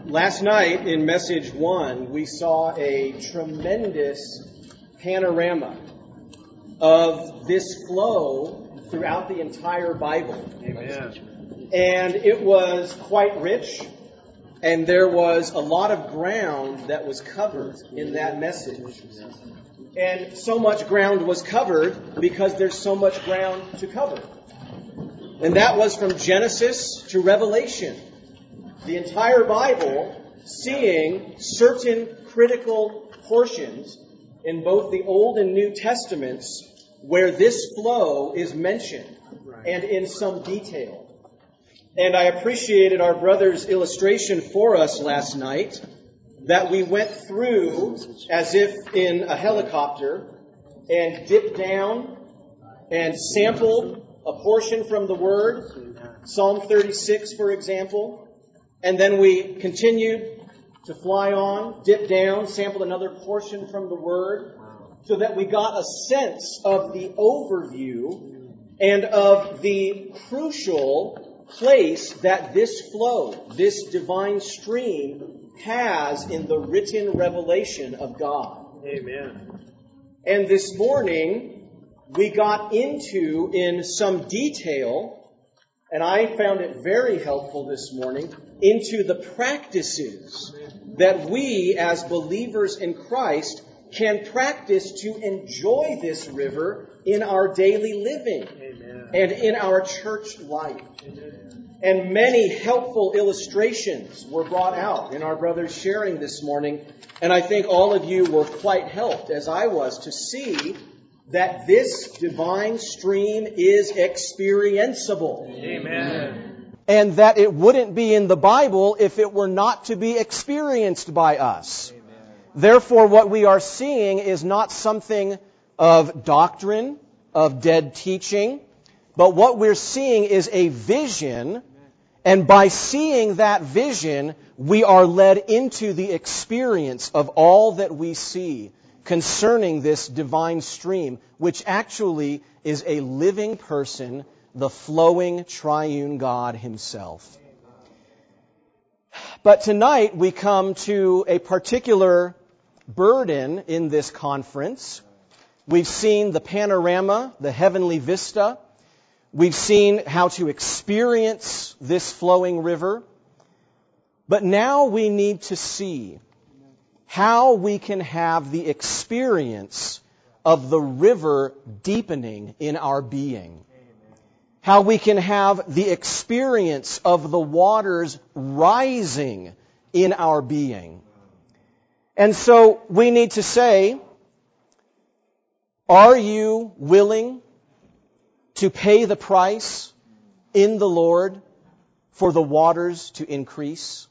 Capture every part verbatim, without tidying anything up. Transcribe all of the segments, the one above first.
Last night in message one, we saw a tremendous panorama of this flow throughout the entire Bible. Amen. And it was quite rich, and there was a lot of ground that was covered in that message. And so much ground was covered because there's so much ground to cover. And that was from Genesis to Revelation. The entire Bible seeing certain critical portions in both the Old and New Testaments where this flow is mentioned and in some detail. And I appreciated our brother's illustration for us last night that we went through as if in a helicopter and dipped down and sampled a portion from the Word, Psalm thirty-six, for example. And then we continued to fly on, dip down, sample another portion from the Word, so that we got a sense of the overview and of the crucial place that this flow, this divine stream, has in the written revelation of God. Amen. And this morning, we got into, in some detail, and I found it very helpful this morning, into the practices that we as believers in Christ can practice to enjoy this river in our daily living Amen. And in our church life. Amen. And many helpful illustrations were brought out in our brother's sharing this morning. And I think all of you were quite helped, as I was, to see that this divine stream is experienceable. Amen. And that it wouldn't be in the Bible if it were not to be experienced by us. Amen. Therefore, what we are seeing is not something of doctrine, of dead teaching, but what we're seeing is a vision, and by seeing that vision, we are led into the experience of all that we see concerning this divine stream, which actually is a living person, the flowing triune God Himself. But tonight we come to a particular burden in this conference. We've seen the panorama, the heavenly vista. We've seen how to experience this flowing river. But now we need to see how we can have the experience of the river deepening in our being. How we can have the experience of the waters rising in our being. And so we need to say, are you willing to pay the price in the Lord for the waters to increase?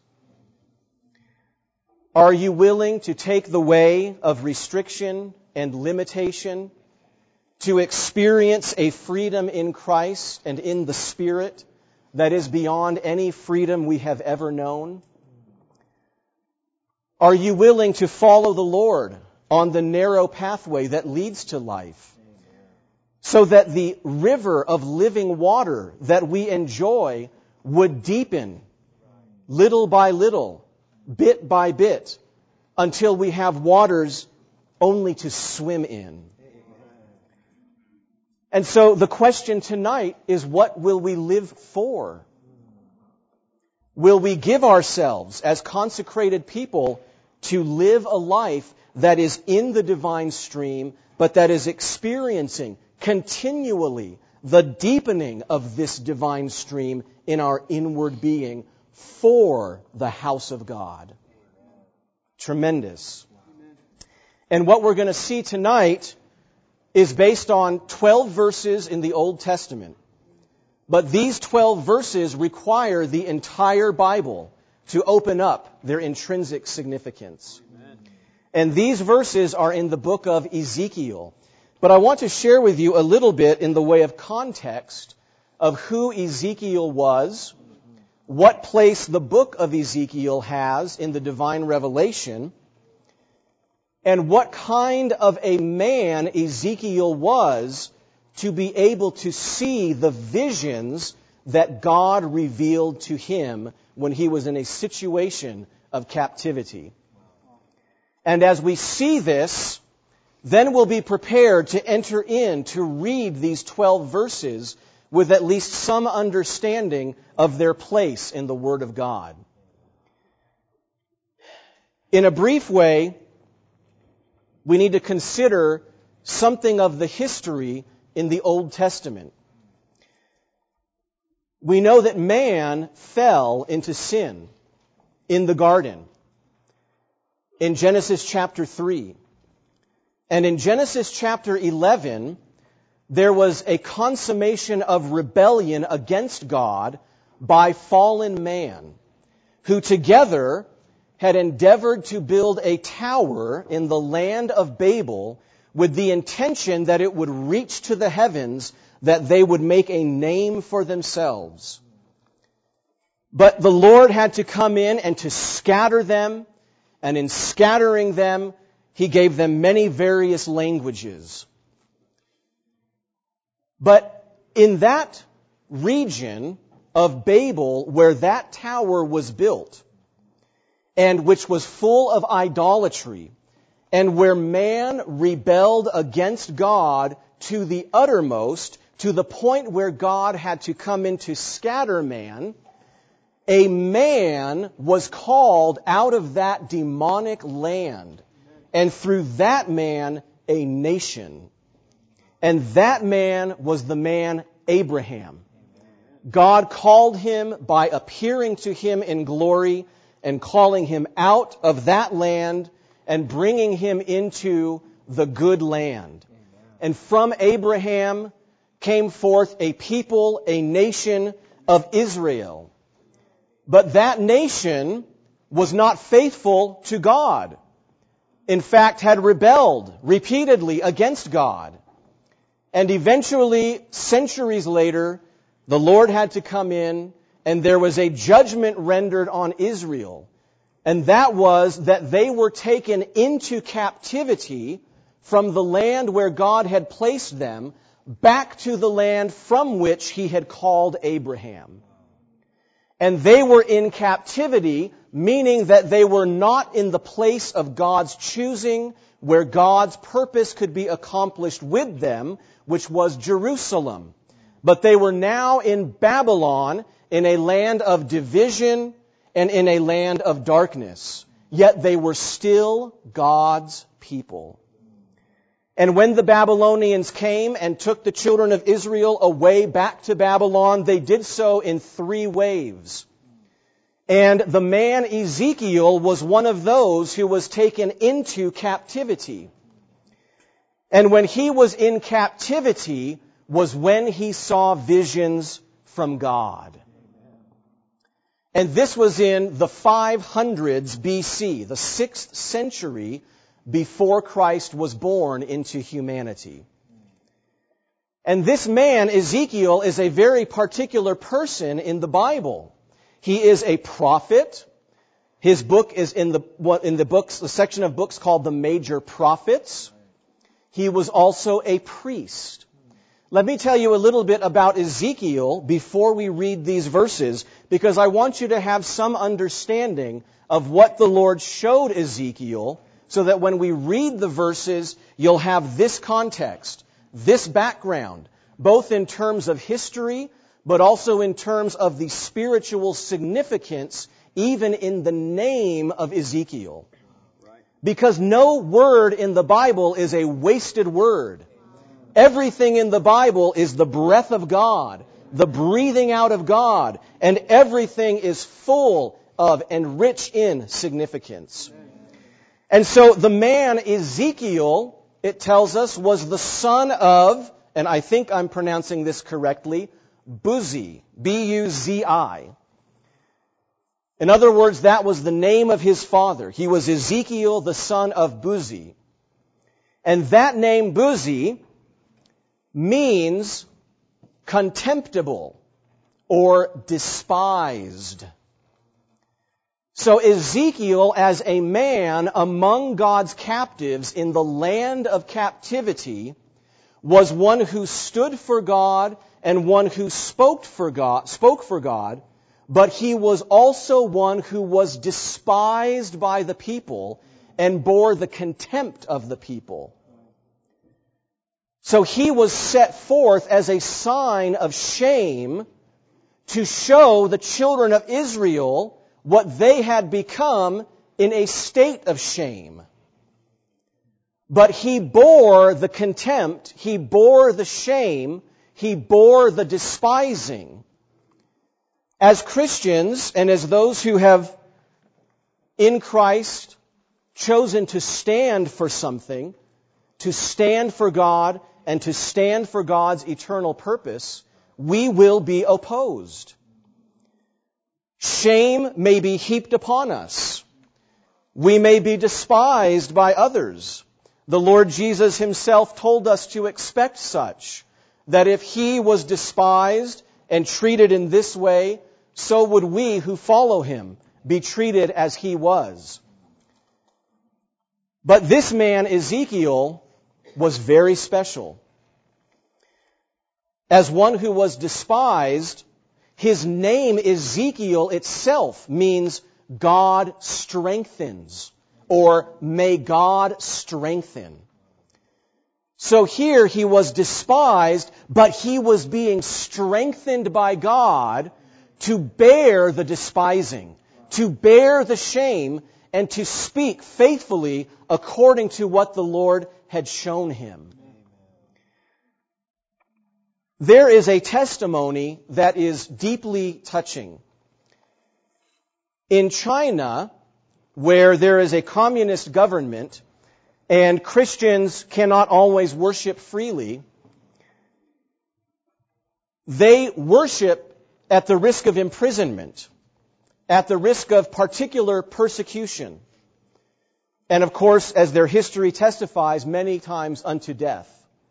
Are you willing to take the way of restriction and limitation to experience a freedom in Christ and in the Spirit that is beyond any freedom we have ever known? Are you willing to follow the Lord on the narrow pathway that leads to life, so that the river of living water that we enjoy would deepen little by little, bit by bit, until we have waters only to swim in? And so the question tonight is, what will we live for? Will we give ourselves as consecrated people to live a life that is in the divine stream, but that is experiencing continually the deepening of this divine stream in our inward being for the house of God? Tremendous. And what we're going to see tonight is based on twelve verses in the Old Testament. But these twelve verses require the entire Bible to open up their intrinsic significance. Amen. And these verses are in the book of Ezekiel. But I want to share with you a little bit in the way of context of who Ezekiel was, what place the book of Ezekiel has in the divine revelation, and what kind of a man Ezekiel was to be able to see the visions that God revealed to him when he was in a situation of captivity. And as we see this, then we'll be prepared to enter in to read these twelve verses with at least some understanding of their place in the Word of God. In a brief way, we need to consider something of the history in the Old Testament. We know that man fell into sin in the garden in Genesis chapter three. And in Genesis chapter eleven, there was a consummation of rebellion against God by fallen man, who together had endeavored to build a tower in the land of Babel with the intention that it would reach to the heavens, that they would make a name for themselves. But the Lord had to come in and to scatter them, and in scattering them, He gave them many various languages. But in that region of Babel where that tower was built, and which was full of idolatry, and where man rebelled against God to the uttermost, to the point where God had to come in to scatter man, a man was called out of that demonic land, and through that man, a nation. And that man was the man Abraham. God called him by appearing to him in glory and calling him out of that land and bringing him into the good land. And from Abraham came forth a people, a nation of Israel. But that nation was not faithful to God. In fact, had rebelled repeatedly against God. And eventually, centuries later, the Lord had to come in, and there was a judgment rendered on Israel. And that was that they were taken into captivity from the land where God had placed them back to the land from which He had called Abraham. And they were in captivity, meaning that they were not in the place of God's choosing, where God's purpose could be accomplished with them, which was Jerusalem. But they were now in Babylon, in a land of division and in a land of darkness. Yet they were still God's people. And when the Babylonians came and took the children of Israel away back to Babylon, they did so in three waves. And the man Ezekiel was one of those who was taken into captivity. And when he was in captivity was when he saw visions from God. And this was in the five hundreds B C, the sixth century before Christ was born into humanity. And this man, Ezekiel, is a very particular person in the Bible. He is a prophet. His book is in the in the books, the section of books called the Major Prophets. He was also a priest. Let me tell you a little bit about Ezekiel before we read these verses, because I want you to have some understanding of what the Lord showed Ezekiel, so that when we read the verses, you'll have this context, this background, both in terms of history, but also in terms of the spiritual significance, even in the name of Ezekiel. Because no word in the Bible is a wasted word. Everything in the Bible is the breath of God, the breathing out of God, and everything is full of and rich in significance. And so the man Ezekiel, it tells us, was the son of, and I think I'm pronouncing this correctly, Buzi, B U Z I. In other words, that was the name of his father. He was Ezekiel, the son of Buzi. And that name, Buzi, means contemptible or despised. So Ezekiel, as a man among God's captives in the land of captivity, was one who stood for God and one who spoke for God, spoke for God, but he was also one who was despised by the people and bore the contempt of the people. So he was set forth as a sign of shame to show the children of Israel what they had become in a state of shame. But he bore the contempt, he bore the shame, he bore the despising. As Christians and as those who have in Christ chosen to stand for something, to stand for God and to stand for God's eternal purpose, we will be opposed. Shame may be heaped upon us. We may be despised by others. The Lord Jesus himself told us to expect such, that if he was despised and treated in this way, so would we who follow him be treated as he was. But this man, Ezekiel, was very special. As one who was despised, his name Ezekiel itself means God strengthens, or may God strengthen. So here he was despised, but he was being strengthened by God to bear the despising, to bear the shame, and to speak faithfully according to what the Lord had shown him. There is a testimony that is deeply touching. In China, where there is a communist government and Christians cannot always worship freely, they worship at the risk of imprisonment, at the risk of particular persecution, and of course, as their history testifies, many times unto death.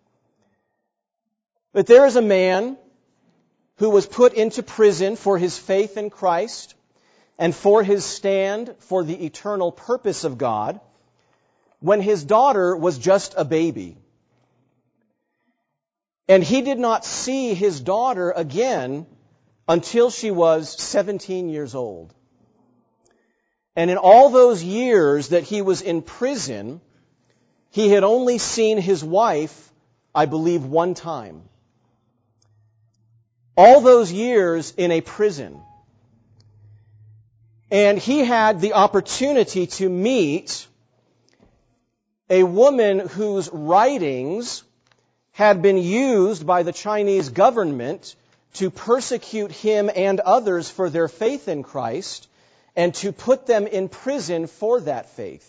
But there is a man who was put into prison for his faith in Christ and for his stand for the eternal purpose of God when his daughter was just a baby. And he did not see his daughter again until she was seventeen years old. And in all those years that he was in prison, he had only seen his wife, I believe, one time. All those years in a prison. And he had the opportunity to meet a woman whose writings had been used by the Chinese government to persecute him and others for their faith in Christ and to put them in prison for that faith.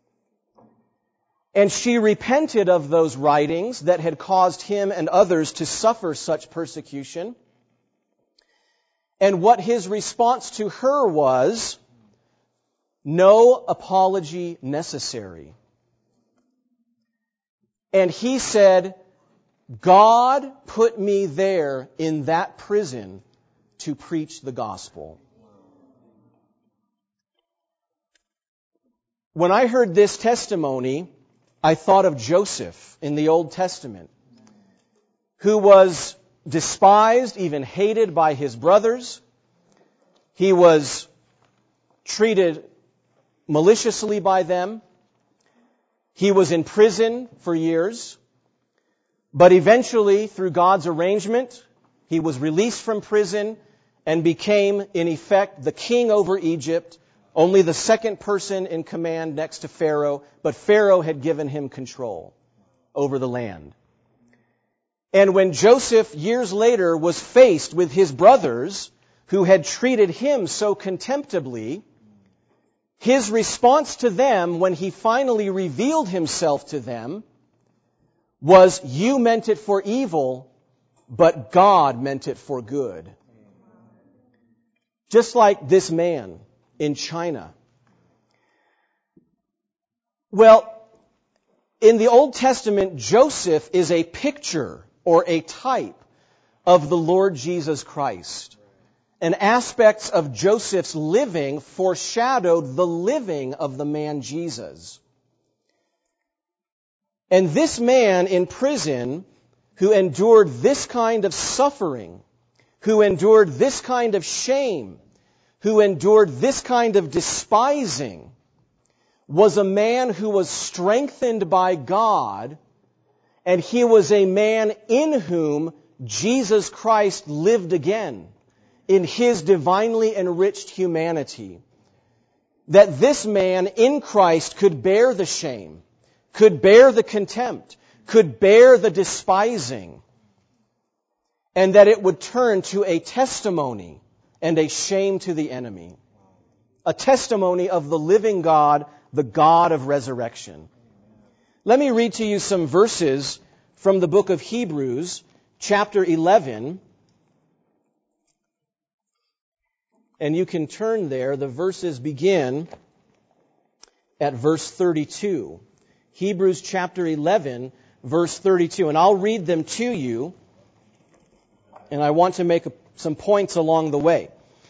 And she repented of those writings that had caused him and others to suffer such persecution. And what his response to her was, no apology necessary. And he said, God put me there in that prison to preach the gospel. When I heard this testimony, I thought of Joseph in the Old Testament, who was despised, even hated by his brothers. He was treated maliciously by them. He was in prison for years. But eventually, through God's arrangement, he was released from prison and became, in effect, the king over Egypt, only the second person in command next to Pharaoh, but Pharaoh had given him control over the land. And when Joseph, years later, was faced with his brothers who had treated him so contemptibly, his response to them when he finally revealed himself to them was, you meant it for evil, but God meant it for good. Just like this man in China. Well, in the Old Testament, Joseph is a picture or a type of the Lord Jesus Christ. And aspects of Joseph's living foreshadowed the living of the man Jesus. And this man in prison who endured this kind of suffering, who endured this kind of shame, who endured this kind of despising, was a man who was strengthened by God, and he was a man in whom Jesus Christ lived again in his divinely enriched humanity. That this man in Christ could bear the shame, could bear the contempt, could bear the despising, and that it would turn to a testimony and a shame to the enemy. A testimony of the living God, the God of resurrection. Let me read to you some verses from the book of Hebrews, chapter eleven. And you can turn there. The verses begin at verse thirty-two. Hebrews chapter eleven, verse thirty-two. And I'll read them to you. And I want to make some points along the way.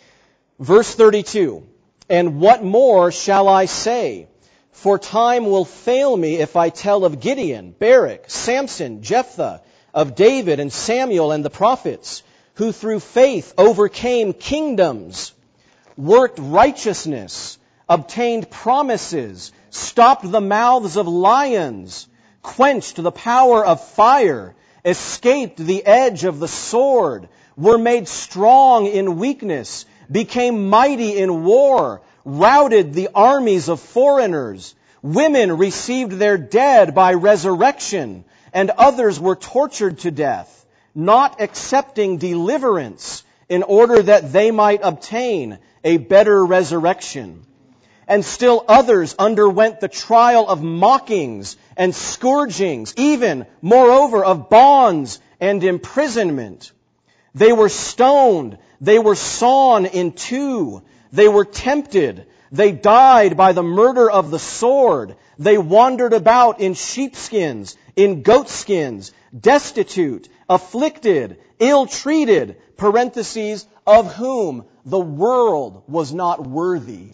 Verse thirty-two. And what more shall I say? For time will fail me if I tell of Gideon, Barak, Samson, Jephthah, of David and Samuel and the prophets, who through faith overcame kingdoms, worked righteousness, obtained promises, stopped the mouths of lions, quenched the power of fire, escaped the edge of the sword, were made strong in weakness, became mighty in war, routed the armies of foreigners. Women received their dead by resurrection, and others were tortured to death, not accepting deliverance in order that they might obtain a better resurrection. And still others underwent the trial of mockings and scourgings, even, moreover, of bonds and imprisonment. They were stoned, they were sawn in two, they were tempted, they died by the murder of the sword, they wandered about in sheepskins, in goatskins, destitute, afflicted, ill-treated, parentheses, of whom the world was not worthy.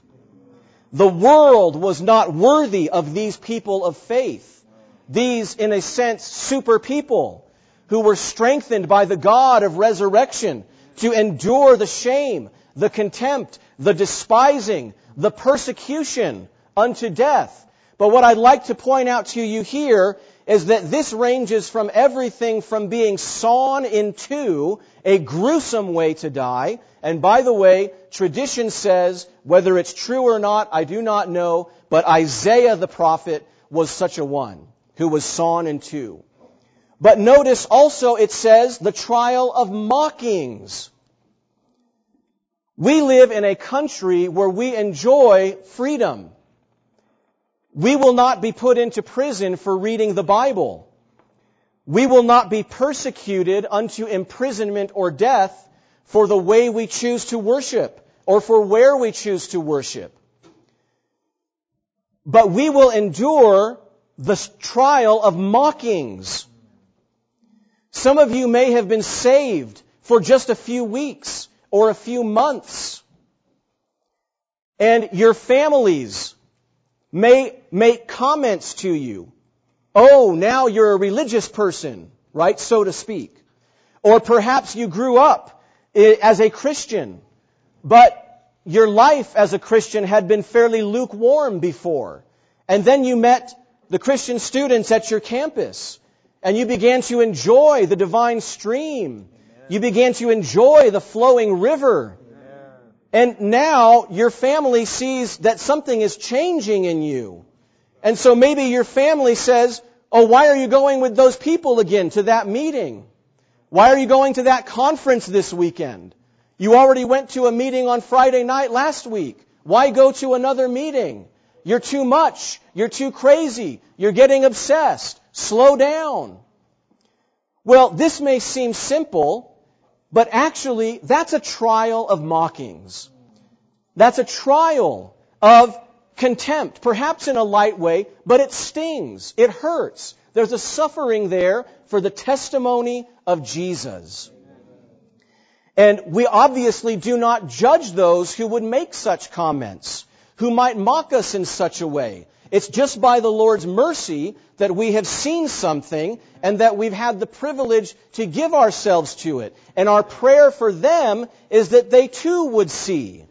The world was not worthy of these people of faith. These, in a sense, super people who were strengthened by the God of resurrection to endure the shame, the contempt, the despising, the persecution unto death. But what I'd like to point out to you here is that this ranges from everything from being sawn in two, a gruesome way to die. And by the way, tradition says, whether it's true or not, I do not know, but Isaiah the prophet was such a one who was sawn in two. But notice also it says the trial of mockings. We live in a country where we enjoy freedom. We will not be put into prison for reading the Bible. We will not be persecuted unto imprisonment or death for the way we choose to worship or for where we choose to worship. But we will endure the trial of mockings. Some of you may have been saved for just a few weeks or a few months. And your families may make comments to you. Oh, now you're a religious person, right, so to speak. Or perhaps you grew up as a Christian, but your life as a Christian had been fairly lukewarm before. And then you met the Christian students at your campus, and you began to enjoy the divine stream. You began to enjoy the flowing river. And now your family sees that something is changing in you. And so maybe your family says, oh, why are you going with those people again to that meeting? Why are you going to that conference this weekend? You already went to a meeting on Friday night last week. Why go to another meeting? You're too much. You're too crazy. You're getting obsessed. Slow down. Well, this may seem simple, but actually that's a trial of mockings. That's a trial of contempt, perhaps in a light way, but it stings. It hurts. There's a suffering there for the testimony of Jesus. And we obviously do not judge those who would make such comments, who might mock us in such a way. It's just by the Lord's mercy that we have seen something and that we've had the privilege to give ourselves to it. And our prayer for them is that they too would see.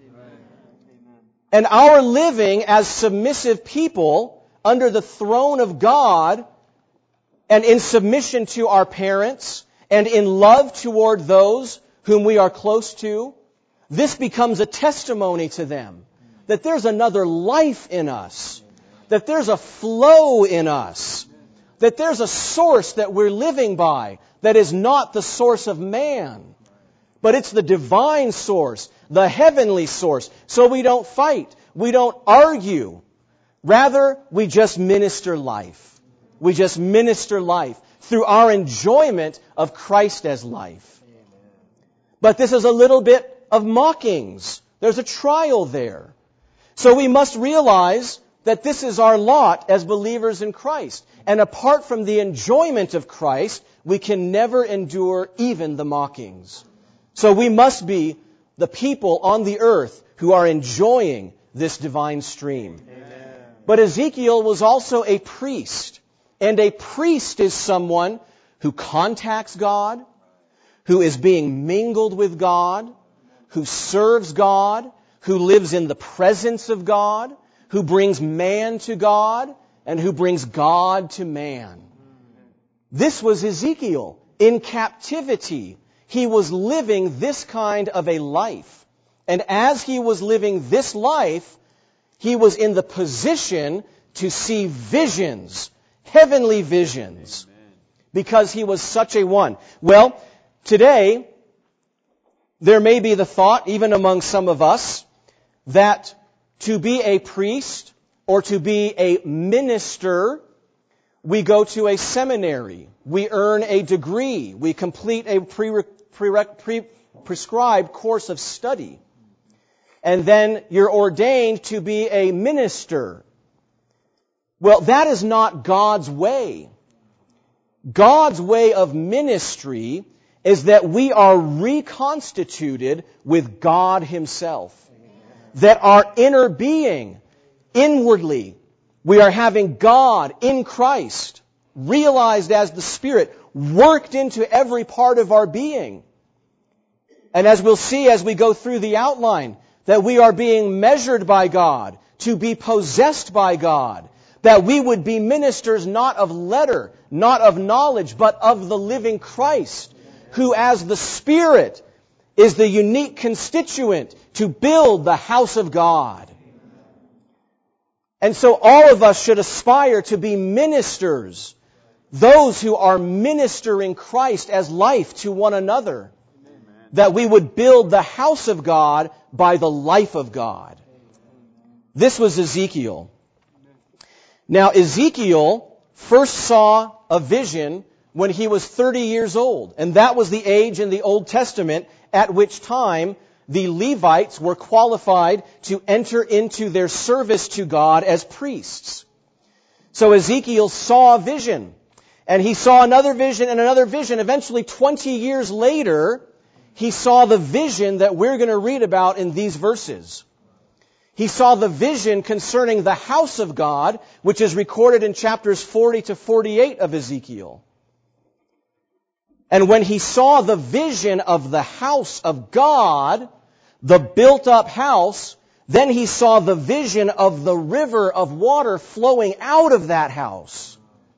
And our living as submissive people under the throne of God and in submission to our parents and in love toward those whom we are close to, this becomes a testimony to them that there's another life in us, that there's a flow in us, that there's a source that we're living by that is not the source of man, but it's the divine source, the heavenly source. So we don't fight, we don't argue. Rather, we just minister life. We just minister life through our enjoyment of Christ as life. But this is a little bit of mockings. There's a trial there. So we must realize that this is our lot as believers in Christ. And apart from the enjoyment of Christ, we can never endure even the mockings. So we must be the people on the earth who are enjoying this divine stream. Amen. But Ezekiel was also a priest. And a priest is someone who contacts God, who is being mingled with God, who serves God, who lives in the presence of God, who brings man to God, and who brings God to man. This was Ezekiel in captivity. He was living this kind of a life. And as he was living this life, he was in the position to see visions, heavenly visions, because he was such a one. Well, today, there may be the thought, even among some of us, that to be a priest or to be a minister, we go to a seminary, we earn a degree, we complete a pre- pre- pre- prescribed course of study, and then you're ordained to be a minister. Well, that is not God's way. God's way of ministry is that we are reconstituted with God Himself. That our inner being, inwardly, we are having God in Christ, realized as the Spirit, worked into every part of our being. And as we'll see as we go through the outline, that we are being measured by God, to be possessed by God, that we would be ministers not of letter, not of knowledge, but of the living Christ, who as the Spirit is the unique constituent to build the house of God. And so all of us should aspire to be ministers, those who are ministering Christ as life to one another, that we would build the house of God by the life of God. This was Ezekiel. Now, Ezekiel first saw a vision when he was thirty years old, and that was the age in the Old Testament at which time the Levites were qualified to enter into their service to God as priests. So Ezekiel saw a vision, and he saw another vision and another vision. Eventually, twenty years later, he saw the vision that we're going to read about in these verses. He saw the vision concerning the house of God, which is recorded in chapters forty to forty-eight of Ezekiel. And when he saw the vision of the house of God, the built-up house, then he saw the vision of the river of water flowing out of that house.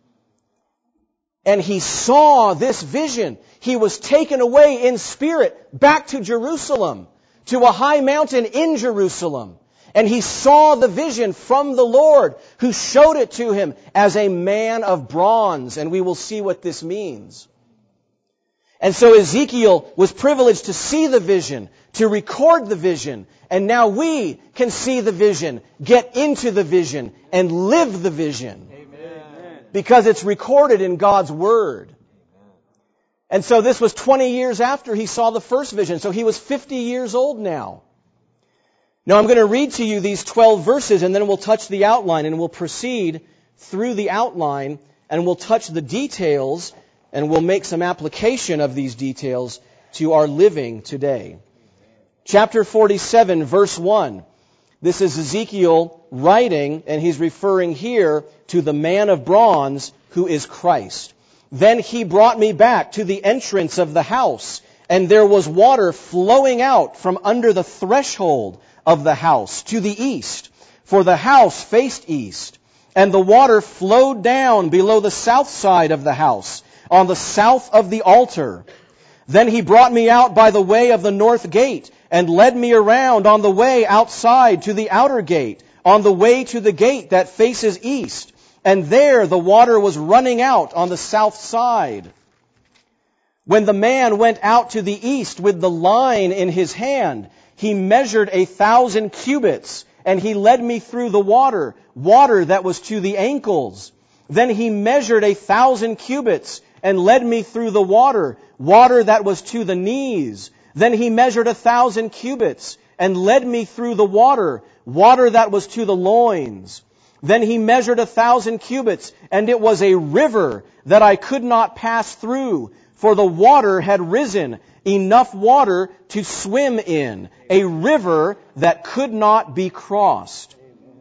And he saw this vision. He was taken away in spirit back to Jerusalem, to a high mountain in Jerusalem. And he saw the vision from the Lord, who showed it to him as a man of bronze. And we will see what this means. And so Ezekiel was privileged to see the vision, to record the vision. And now we can see the vision, get into the vision, and live the vision. Amen. Because it's recorded in God's Word. And so this was twenty years after he saw the first vision. So he was fifty years old now. Now I'm going to read to you these twelve verses, and then we'll touch the outline, and we'll proceed through the outline, and we'll touch the details, and we'll make some application of these details to our living today. Chapter forty-seven, verse one. This is Ezekiel writing, and he's referring here to the man of bronze who is Christ. Then he brought me back to the entrance of the house, and there was water flowing out from under the threshold of the house to the east, for the house faced east. And the water flowed down below the south side of the house, on the south of the altar. Then he brought me out by the way of the north gate, and led me around on the way outside to the outer gate, on the way to the gate that faces east. And there the water was running out on the south side. When the man went out to the east with the line in his hand, he measured a thousand cubits, and he led me through the water, water that was to the ankles. Then he measured a thousand cubits, and led me through the water, water that was to the knees. Then he measured a thousand cubits, and led me through the water, water that was to the loins. Then he measured a thousand cubits, and it was a river that I could not pass through, for the water had risen, enough water to swim in, a river that could not be crossed.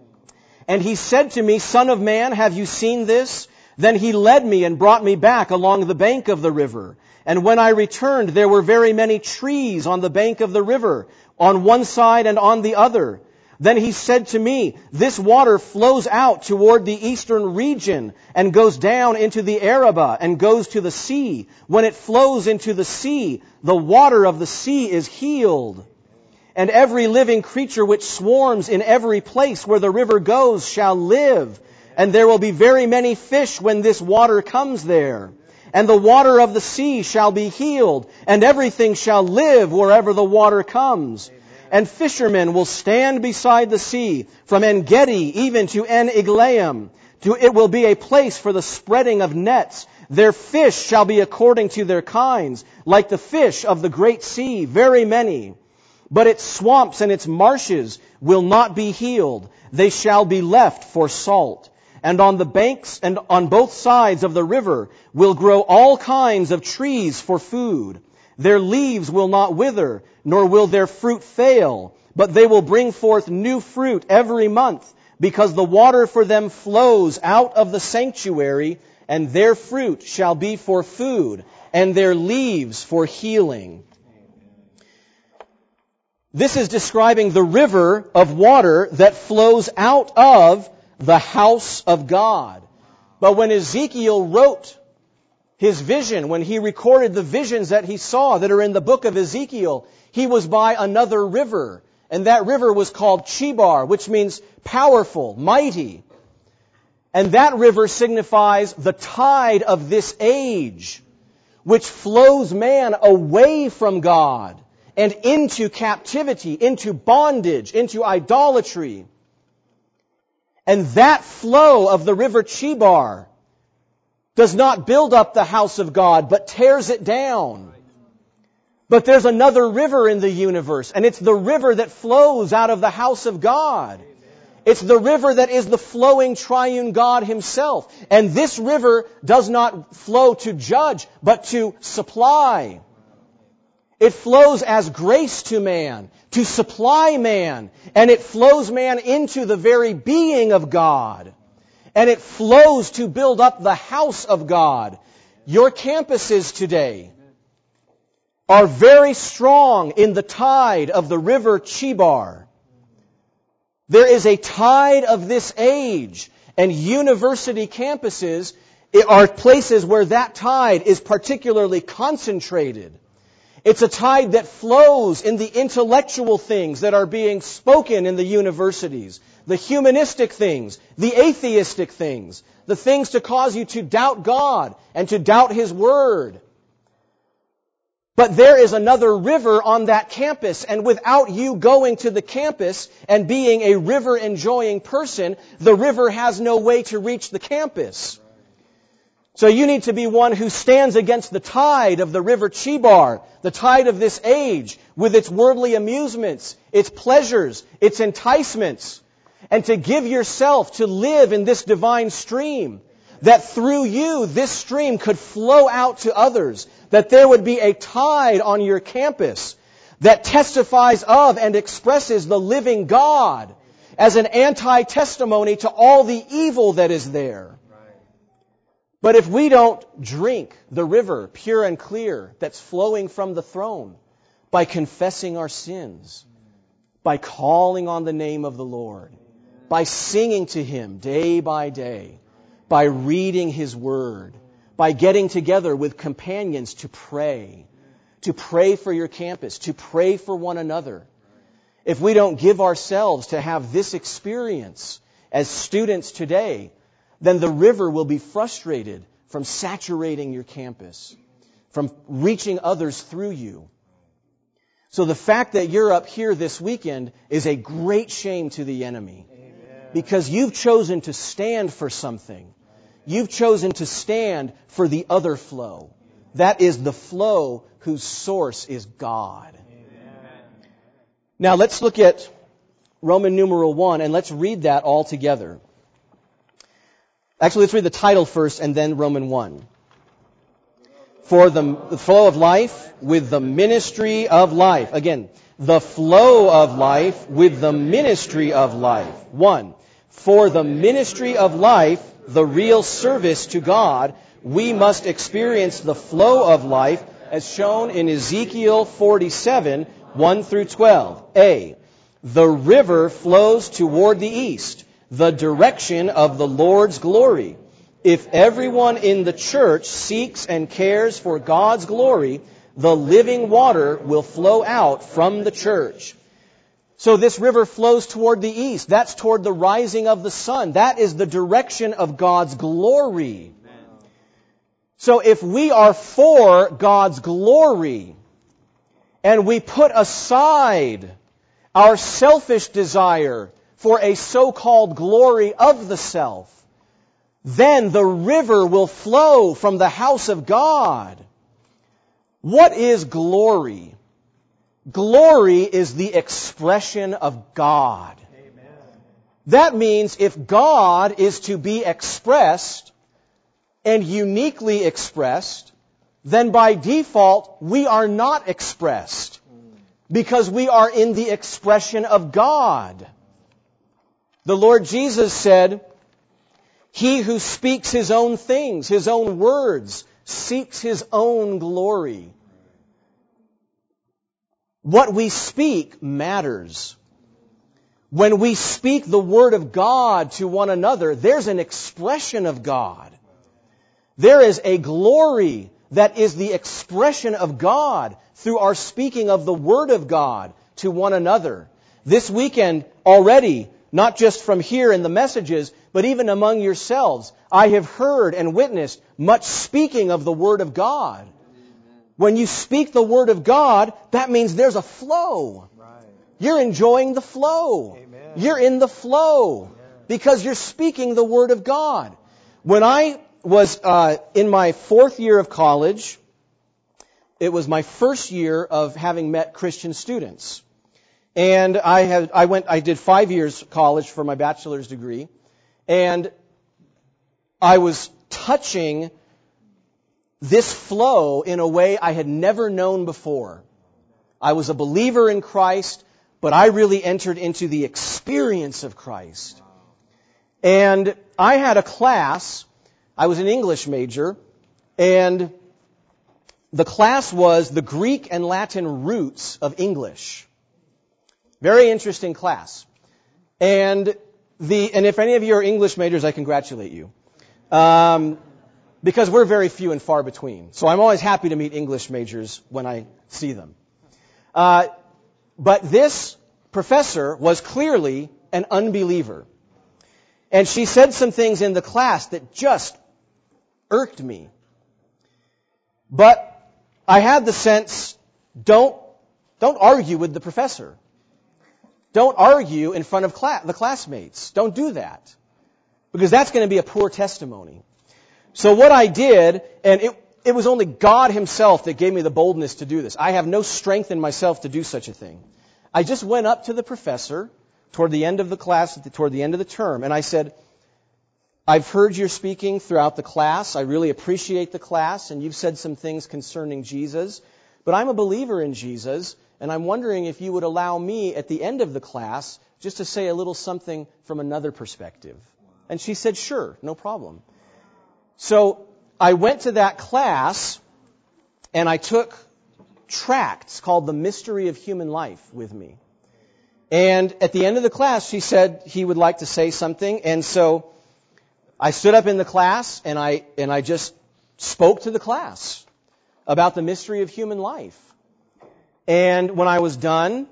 And he said to me, Son of man, have you seen this? Then he led me and brought me back along the bank of the river. And when I returned, there were very many trees on the bank of the river, on one side and on the other. Then he said to me, This water flows out toward the eastern region and goes down into the Arabah and goes to the sea. When it flows into the sea, the water of the sea is healed. And every living creature which swarms in every place where the river goes shall live. And there will be very many fish when this water comes there. And the water of the sea shall be healed, and everything shall live wherever the water comes. And fishermen will stand beside the sea, from En-Gedi even to En-Eglaim. It will be a place for the spreading of nets. Their fish shall be according to their kinds, like the fish of the great sea, very many. But its swamps and its marshes will not be healed. They shall be left for salt. And on the banks and on both sides of the river will grow all kinds of trees for food. Their leaves will not wither, nor will their fruit fail, but they will bring forth new fruit every month, because the water for them flows out of the sanctuary, and their fruit shall be for food, and their leaves for healing. This is describing the river of water that flows out of the house of God. But when Ezekiel wrote his vision, when he recorded the visions that he saw that are in the book of Ezekiel, he was by another river. And that river was called Chebar, which means powerful, mighty. And that river signifies the tide of this age, which flows man away from God and into captivity, into bondage, into idolatry. And that flow of the river Chebar does not build up the house of God, but tears it down. But there's another river in the universe, and it's the river that flows out of the house of God. It's the river that is the flowing triune God Himself. And this river does not flow to judge, but to supply. It flows as grace to man, to supply man, and it flows man into the very being of God. And it flows to build up the house of God. Your campuses today are very strong in the tide of the river Chebar. There is a tide of this age, and university campuses are places where that tide is particularly concentrated. It's a tide that flows in the intellectual things that are being spoken in the universities, the humanistic things, the atheistic things, the things to cause you to doubt God and to doubt His Word. But there is another river on that campus, and without you going to the campus and being a river-enjoying person, the river has no way to reach the campus. So you need to be one who stands against the tide of the river Chebar, the tide of this age, with its worldly amusements, its pleasures, its enticements, and to give yourself to live in this divine stream, that through you this stream could flow out to others, that there would be a tide on your campus that testifies of and expresses the living God, as an anti-testimony to all the evil that is there. But if we don't drink the river pure and clear that's flowing from the throne by confessing our sins, by calling on the name of the Lord, by singing to Him day by day, by reading His Word, by getting together with companions to pray, to pray for your campus, to pray for one another. If we don't give ourselves to have this experience as students today, then the river will be frustrated from saturating your campus, from reaching others through you. So the fact that you're up here this weekend is a great shame to the enemy. Amen. Because you've chosen to stand for something. You've chosen to stand for the other flow. That is the flow whose source is God. Amen. Now let's look at Roman numeral one and let's read that all together. Actually, let's read the title first and then Roman one. For the, the flow of life with the ministry of life. Again, the flow of life with the ministry of life. One, for the ministry of life, the real service to God, we must experience the flow of life as shown in Ezekiel forty-seven, one through twelve. A, the river flows toward the east, the direction of the Lord's glory. If everyone in the church seeks and cares for God's glory, the living water will flow out from the church. So this river flows toward the east. That's toward the rising of the sun. That is the direction of God's glory. So if we are for God's glory and we put aside our selfish desire for a so-called glory of the self, then the river will flow from the house of God. What is glory? Glory is the expression of God. Amen. That means if God is to be expressed and uniquely expressed, then by default we are not expressed because we are in the expression of God. The Lord Jesus said, he who speaks his own things, his own words, seeks his own glory. What we speak matters. When we speak the word of God to one another, there's an expression of God. There is a glory that is the expression of God through our speaking of the word of God to one another. This weekend already, not just from here in the messages, but even among yourselves, I have heard and witnessed much speaking of the Word of God. When you speak the Word of God, that means there's a flow. You're enjoying the flow. You're in the flow because you're speaking the Word of God. When I was uh, in my fourth year of college, it was my first year of having met Christian students. And I had, I went, I did five years college for my bachelor's degree, and I was touching this flow in a way I had never known before. I was a believer in Christ, but I really entered into the experience of Christ. And I had a class, I was an English major, and the class was the Greek and Latin roots of English. Very interesting class. And the and if any of you are English majors, I congratulate you. Um, because we're very few and far between. So I'm always happy to meet English majors when I see them. Uh, but this professor was clearly an unbeliever. And she said some things in the class that just irked me. But I had the sense, don't, don't argue with the professor. Don't argue in front of class, the classmates. Don't do that. Because that's going to be a poor testimony. So what I did, and it, it was only God Himself that gave me the boldness to do this. I have no strength in myself to do such a thing. I just went up to the professor toward the end of the class, toward the end of the term, and I said, I've heard your speaking throughout the class. I really appreciate the class, and you've said some things concerning Jesus. But I'm a believer in Jesus, and I'm wondering if you would allow me at the end of the class just to say a little something from another perspective? And she said, sure, no problem. So I went to that class, and I took tracts called The Mystery of Human Life with me. And at the end of the class, she said he would like to say something. And so I stood up in the class, and I and I just spoke to the class about the mystery of human life. And when I was done,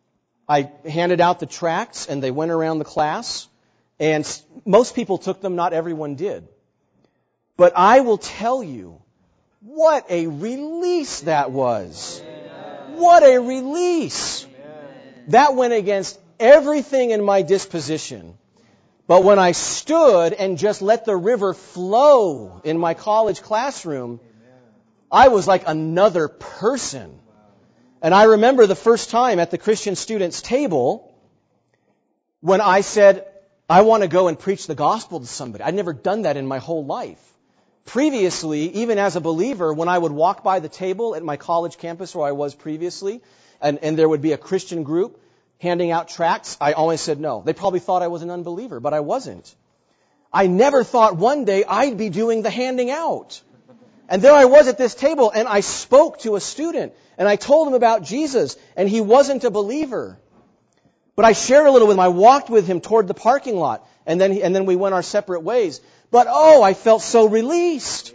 I handed out the tracts, and they went around the class. And most people took them, not everyone did. But I will tell you, what a release that was. What a release. That went against everything in my disposition. But when I stood and just let the river flow in my college classroom, I was like another person. And I remember the first time at the Christian students' table when I said, I want to go and preach the gospel to somebody. I'd never done that in my whole life. Previously, even as a believer, when I would walk by the table at my college campus where I was previously, and, and there would be a Christian group handing out tracts, I always said no. They probably thought I was an unbeliever, but I wasn't. I never thought one day I'd be doing the handing out. And there I was at this table, and I spoke to a student, and I told him about Jesus, and he wasn't a believer. But I shared a little with him. I walked with him toward the parking lot, and then he, and then we went our separate ways. But oh, I felt so released.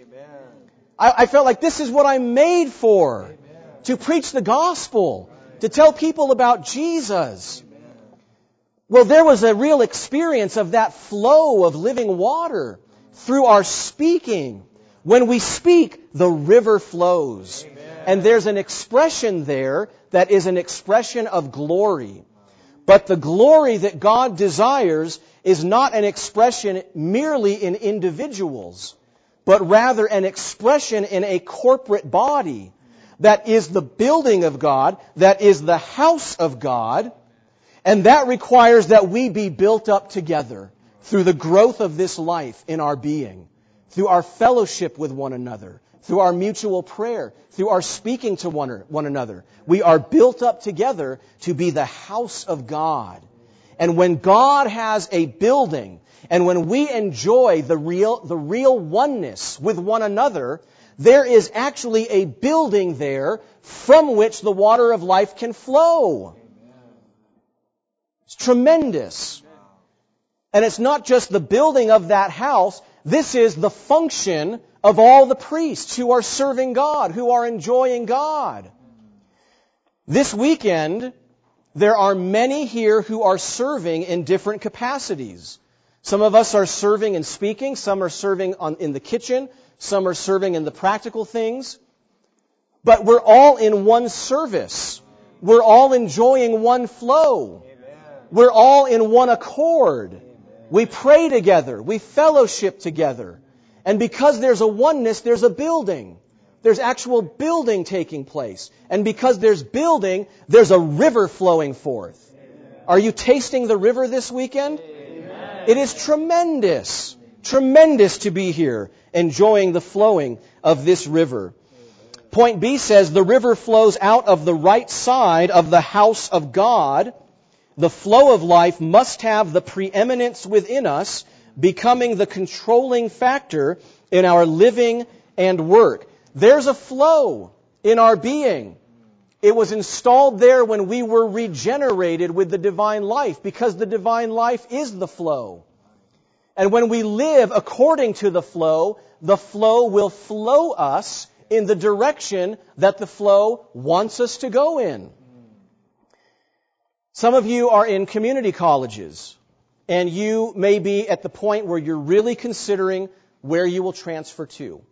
I, I felt like this is what I'm made for. Amen. To preach the gospel. Right. To tell people about Jesus. Amen. Well, there was a real experience of that flow of living water through our speaking. When we speak, the river flows. Amen. And there's an expression there that is an expression of glory. But the glory that God desires is not an expression merely in individuals, but rather an expression in a corporate body that is the building of God, that is the house of God, and that requires that we be built up together through the growth of this life in our being, through our fellowship with one another, through our mutual prayer, through our speaking to one, one another. We are built up together to be the house of God. And when God has a building, and when we enjoy the real, the real oneness with one another, there is actually a building there from which the water of life can flow. It's tremendous. And it's not just the building of that house. This is the function of all the priests who are serving God, who are enjoying God. This weekend, there are many here who are serving in different capacities. Some of us are serving and speaking. Some are serving on, in the kitchen. Some are serving in the practical things. But we're all in one service. We're all enjoying one flow. We're all in one accord. We pray together. We fellowship together. And because there's a oneness, there's a building. There's actual building taking place. And because there's building, there's a river flowing forth. Amen. Are you tasting the river this weekend? Amen. It is tremendous. Tremendous to be here, enjoying the flowing of this river. Amen. Point B says, the river flows out of the right side of the house of God. The flow of life must have the preeminence within us, becoming the controlling factor in our living and work. There's a flow in our being. It was installed there when we were regenerated with the divine life, because the divine life is the flow. And when we live according to the flow, the flow will flow us in the direction that the flow wants us to go in. Some of you are in community colleges, and you may be at the point where you're really considering where you will transfer to.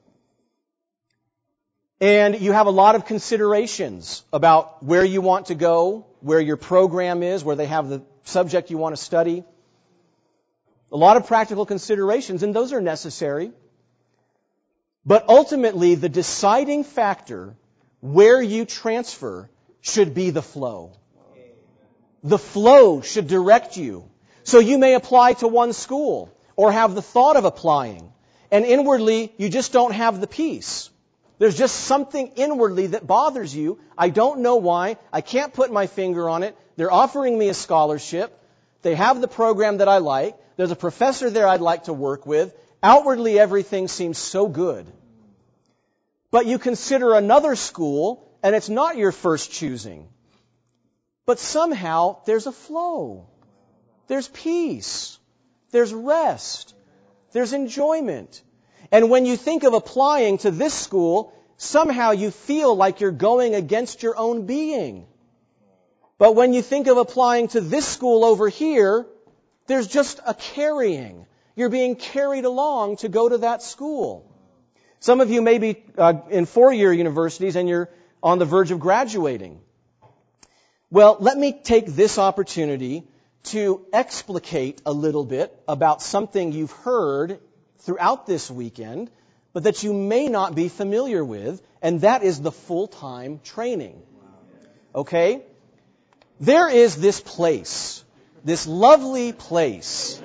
And you have a lot of considerations about where you want to go, where your program is, where they have the subject you want to study. A lot of practical considerations, and those are necessary. But ultimately, the deciding factor where you transfer should be the flow. The flow should direct you. So you may apply to one school or have the thought of applying, and inwardly you just don't have the peace. There's just something inwardly that bothers you. I don't know why. I can't put my finger on it. They're offering me a scholarship. They have the program that I like. There's a professor there I'd like to work with. Outwardly, everything seems so good. But you consider another school, and it's not your first choosing. But somehow, there's a flow. There's peace. There's rest. There's enjoyment. And when you think of applying to this school, somehow you feel like you're going against your own being. But when you think of applying to this school over here, there's just a carrying. You're being carried along to go to that school. Some of you may be uh, in four-year universities and you're on the verge of graduating. Well, let me take this opportunity to explicate a little bit about something you've heard throughout this weekend, but that you may not be familiar with, and that is the full-time training. Okay? There is this place, this lovely place,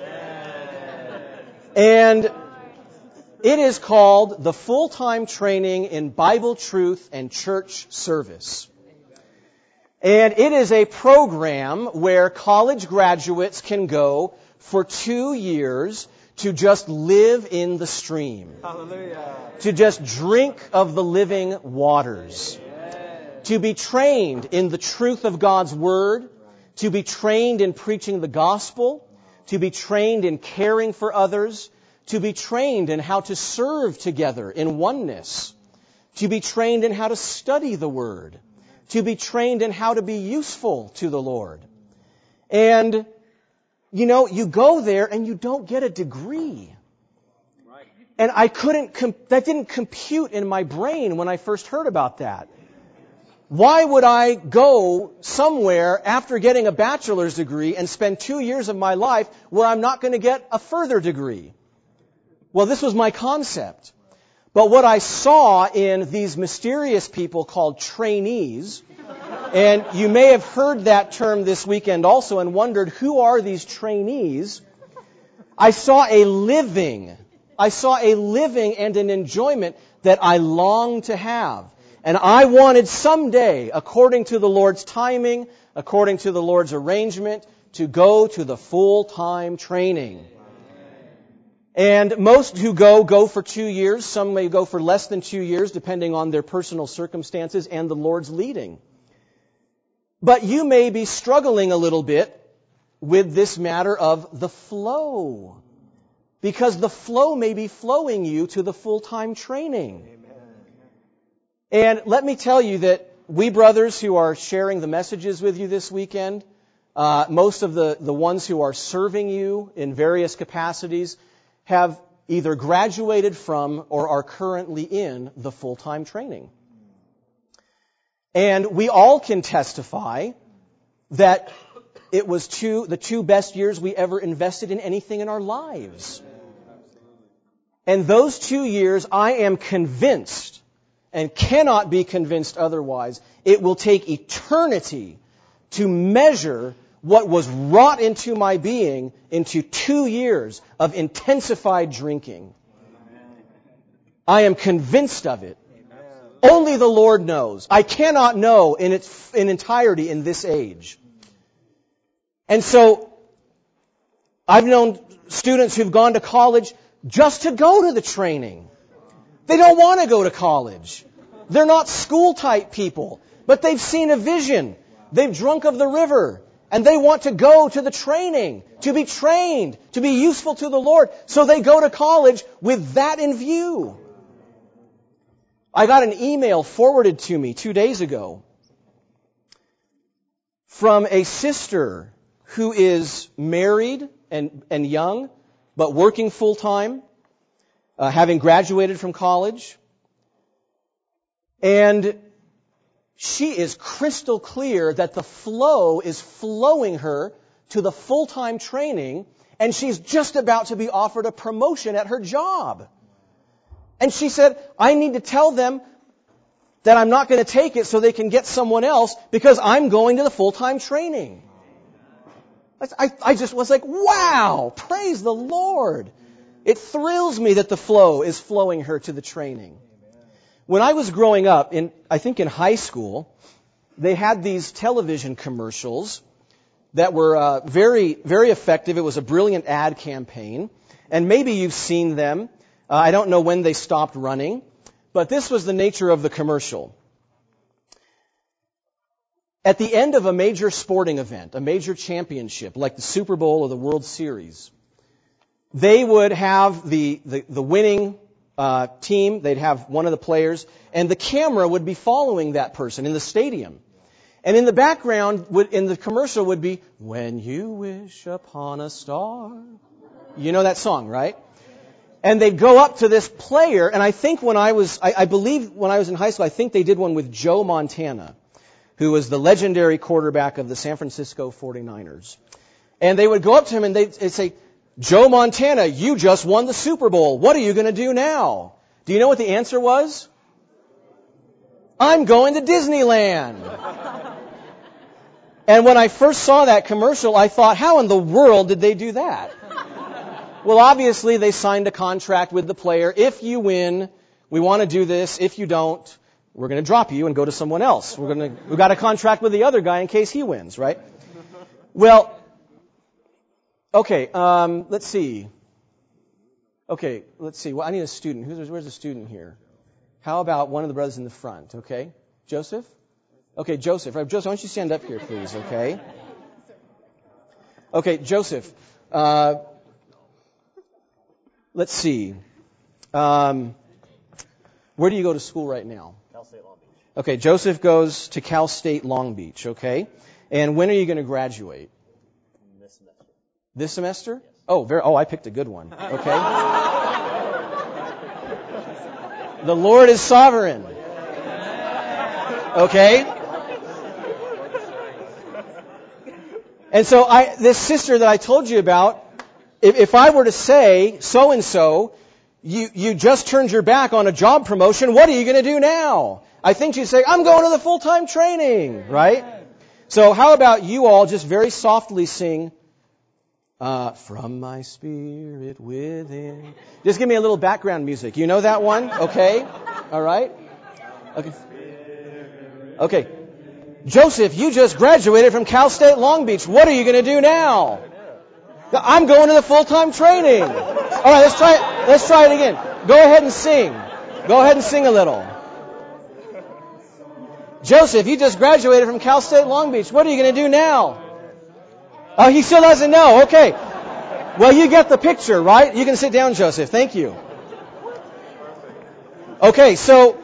and it is called the Full-Time Training in Bible Truth and Church Service. And it is a program where college graduates can go for two years to just live in the stream. Hallelujah. To just drink of the living waters. To be trained in the truth of God's Word. To be trained in preaching the gospel. To be trained in caring for others. To be trained in how to serve together in oneness. To be trained in how to study the Word. To be trained in how to be useful to the Lord. And, you know, you go there and you don't get a degree. And I couldn't, comp- that didn't compute in my brain when I first heard about that. Why would I go somewhere after getting a bachelor's degree and spend two years of my life where I'm not going to get a further degree? Well, this was my concept. But what I saw in these mysterious people called trainees, and you may have heard that term this weekend also and wondered, who are these trainees? I saw a living, I saw a living and an enjoyment that I longed to have. And I wanted someday, according to the Lord's timing, according to the Lord's arrangement, to go to the full-time training. And most who go, go for two years. Some may go for less than two years, depending on their personal circumstances and the Lord's leading. But you may be struggling a little bit with this matter of the flow. Because the flow may be flowing you to the full-time training. Amen. And let me tell you that we brothers who are sharing the messages with you this weekend, uh, most of the, the ones who are serving you in various capacities, have either graduated from or are currently in the full-time training. And we all can testify that it was two, the two best years we ever invested in anything in our lives. And those two years, I am convinced, and cannot be convinced otherwise, it will take eternity to measure what was wrought into my being into two years of intensified drinking. I am convinced of it. Only the Lord knows. I cannot know in its in entirety in this age. And so, I've known students who've gone to college just to go to the training. They don't want to go to college. They're not school-type people, but they've seen a vision. They've drunk of the river. And they want to go to the training, to be trained, to be useful to the Lord. So they go to college with that in view. I got an email forwarded to me two days ago from a sister who is married and, and young, but working full-time, uh, having graduated from college. And she is crystal clear that the flow is flowing her to the full-time training, and she's just about to be offered a promotion at her job. And she said, I need to tell them that I'm not going to take it so they can get someone else because I'm going to the full-time training. I, I just was like, wow, praise the Lord. It thrills me that the flow is flowing her to the training. When I was growing up, in I think in high school, they had these television commercials that were uh, very, very effective. It was a brilliant ad campaign. And maybe you've seen them. Uh, I don't know when they stopped running. But this was the nature of the commercial. At the end of a major sporting event, a major championship, like the Super Bowl or the World Series, they would have the, the, the winning uh, team, they'd have one of the players, and the camera would be following that person in the stadium. And in the background, would, in the commercial would be, "When you wish upon a star." You know that song, right? And they'd go up to this player, and I think when I was, I, I believe when I was in high school, I think they did one with Joe Montana, who was the legendary quarterback of the San Francisco forty-niners. And they would go up to him and they'd, they'd say, "Joe Montana, you just won the Super Bowl. What are you going to do now?" Do you know what the answer was? "I'm going to Disneyland." And when I first saw that commercial, I thought, how in the world did they do that? Well, obviously, they signed a contract with the player. If you win, we want to do this. If you don't, we're going to drop you and go to someone else. We're going to, we've got a contract with the other guy in case he wins, right? Well, okay, um, let's see. Okay, let's see. Well, I need a student. Who's, where's a student here? How about one of the brothers in the front, okay? Joseph? Okay, Joseph. Right, Joseph, why don't you stand up here, please, okay? Okay, Joseph. Uh, let's see. Um, where do you go to school right now? Cal State Long Beach. Okay, Joseph goes to Cal State Long Beach, okay? And when are you going to graduate? This semester. This semester? Yes. Oh, very, oh, I picked a good one, okay? The Lord is sovereign. Okay? And so I, this sister that I told you about, if, if I were to say, so-and-so, you, you just turned your back on a job promotion, what are you going to do now? I think she'd say, I'm going to the full-time training, right? So how about you all just very softly sing, uh, "From my spirit within." Just give me a little background music. You know that one? Okay? All right? Okay. Okay. Joseph, you just graduated from Cal State Long Beach. What are you going to do now? I'm going to the full-time training. All right, let's try it. Let's try it again. Go ahead and sing. Go ahead and sing a little. Joseph, you just graduated from Cal State Long Beach. What are you going to do now? Oh, he still doesn't know. Okay. Well, you get the picture, right? You can sit down, Joseph. Thank you. Okay, so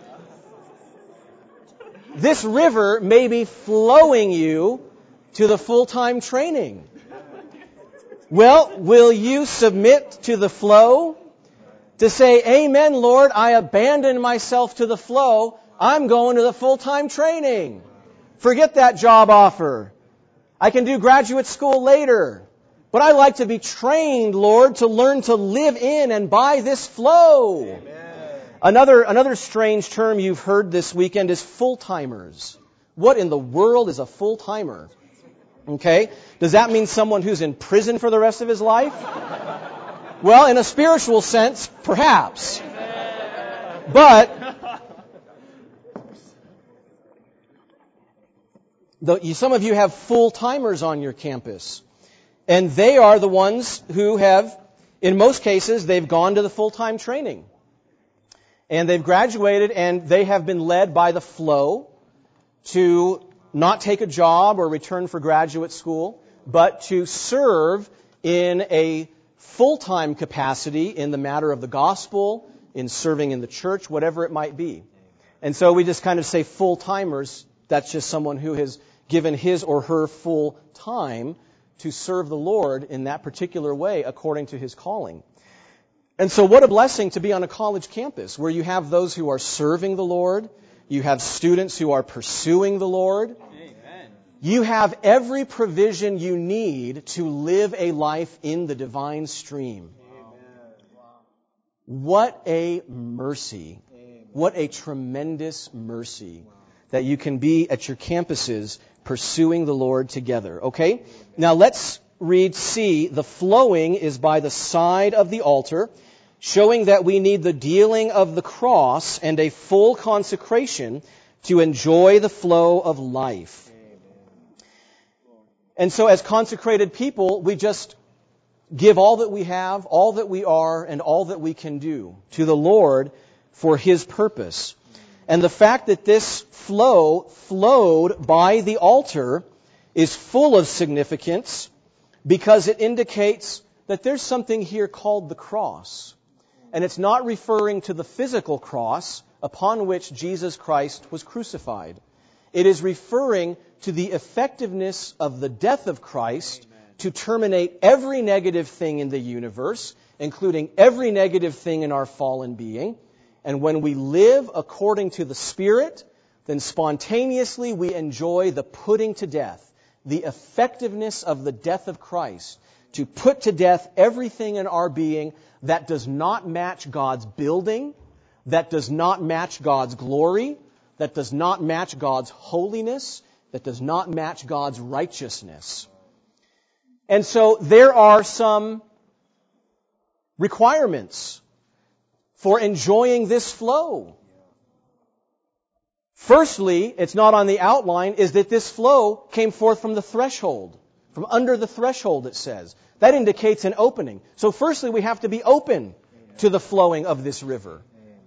this river may be flowing you to the full-time training. Well, will you submit to the flow? To say, "Amen, Lord, I abandon myself to the flow. I'm going to the full-time training. Forget that job offer. I can do graduate school later. But I like to be trained, Lord, to learn to live in and by this flow." Amen. Another, another strange term you've heard this weekend is full-timers. What in the world is a full-timer? Okay? Does that mean someone who's in prison for the rest of his life? Well, in a spiritual sense, perhaps. But the, some of you have full-timers on your campus. And they are the ones who have, in most cases, they've gone to the full-time training. And they've graduated and they have been led by the flow to not take a job or return for graduate school, but to serve in a full-time capacity in the matter of the gospel, in serving in the church, whatever it might be. And so we just kind of say full-timers. That's just someone who has given his or her full time to serve the Lord in that particular way according to his calling. And so what a blessing to be on a college campus where you have those who are serving the Lord, you have students who are pursuing the Lord. Amen. You have every provision you need to live a life in the divine stream. Amen. What a mercy. Amen. What a tremendous mercy that you can be at your campuses pursuing the Lord together. Okay? Now let's read C. The flowing is by the side of the altar, showing that we need the dealing of the cross and a full consecration to enjoy the flow of life. And so as consecrated people, we just give all that we have, all that we are, and all that we can do to the Lord for His purpose. And the fact that this flow flowed by the altar is full of significance because it indicates that there's something here called the cross. And it's not referring to the physical cross upon which Jesus Christ was crucified. It is referring to the effectiveness of the death of Christ to terminate every negative thing in the universe, including every negative thing in our fallen being. And when we live according to the Spirit, then spontaneously we enjoy the putting to death, the effectiveness of the death of Christ, to put to death everything in our being that does not match God's building, that does not match God's glory, that does not match God's holiness, that does not match God's righteousness. And so there are some requirements for enjoying this flow. Firstly, it's not on the outline, is that this flow came forth from the threshold. From under the threshold, it says. That indicates an opening. So firstly, we have to be open to the flowing of this river.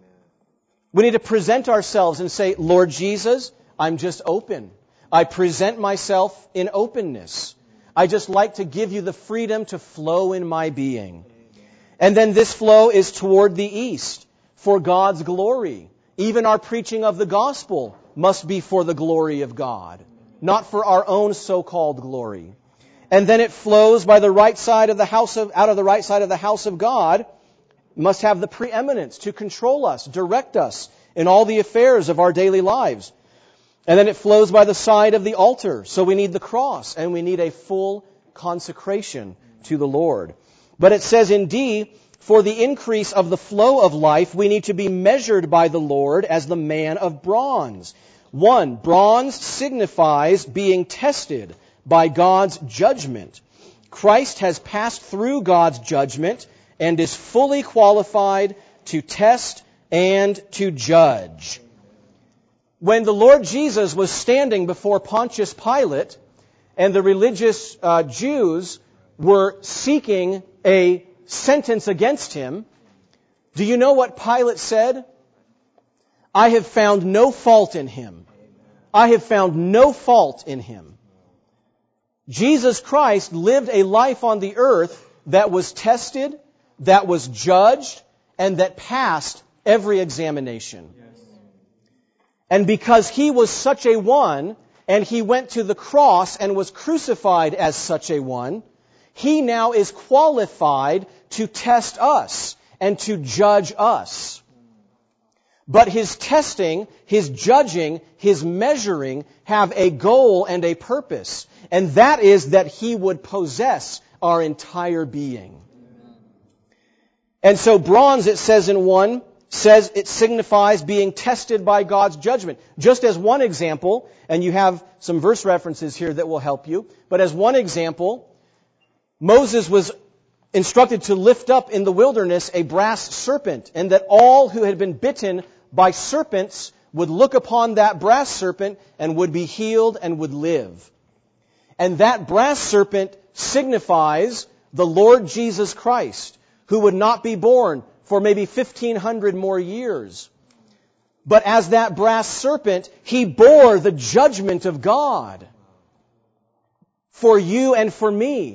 We need to present ourselves and say, Lord Jesus, I'm just open. I present myself in openness. I just like to give you the freedom to flow in my being. And then this flow is toward the east for God's glory. Even our preaching of the gospel must be for the glory of God, not for our own so-called glory. And then it flows by the right side of the house of, out of the right side of the house of God, must have the preeminence to control us, direct us in all the affairs of our daily lives. And then it flows by the side of the altar. So we need the cross and we need a full consecration to the Lord. But it says in D, for the increase of the flow of life, we need to be measured by the Lord as the man of bronze. One, bronze signifies being tested by God's judgment. Christ has passed through God's judgment and is fully qualified to test and to judge. When the Lord Jesus was standing before Pontius Pilate and the religious uh, Jews were seeking a sentence against him, do you know what Pilate said? I have found no fault in him. I have found no fault in him. Jesus Christ lived a life on the earth that was tested, that was judged, and that passed every examination. And because He was such a one, and He went to the cross and was crucified as such a one, He now is qualified to test us and to judge us. But His testing, His judging, His measuring have a goal and a purpose. And that is that He would possess our entire being. And so bronze, it says in one, says it signifies being tested by God's judgment. Just as one example, and you have some verse references here that will help you, but as one example, Moses was instructed to lift up in the wilderness a brass serpent, and that all who had been bitten by serpents would look upon that brass serpent and would be healed and would live. And that brass serpent signifies the Lord Jesus Christ, who would not be born for maybe fifteen hundred more years. But as that brass serpent, He bore the judgment of God for you and for me.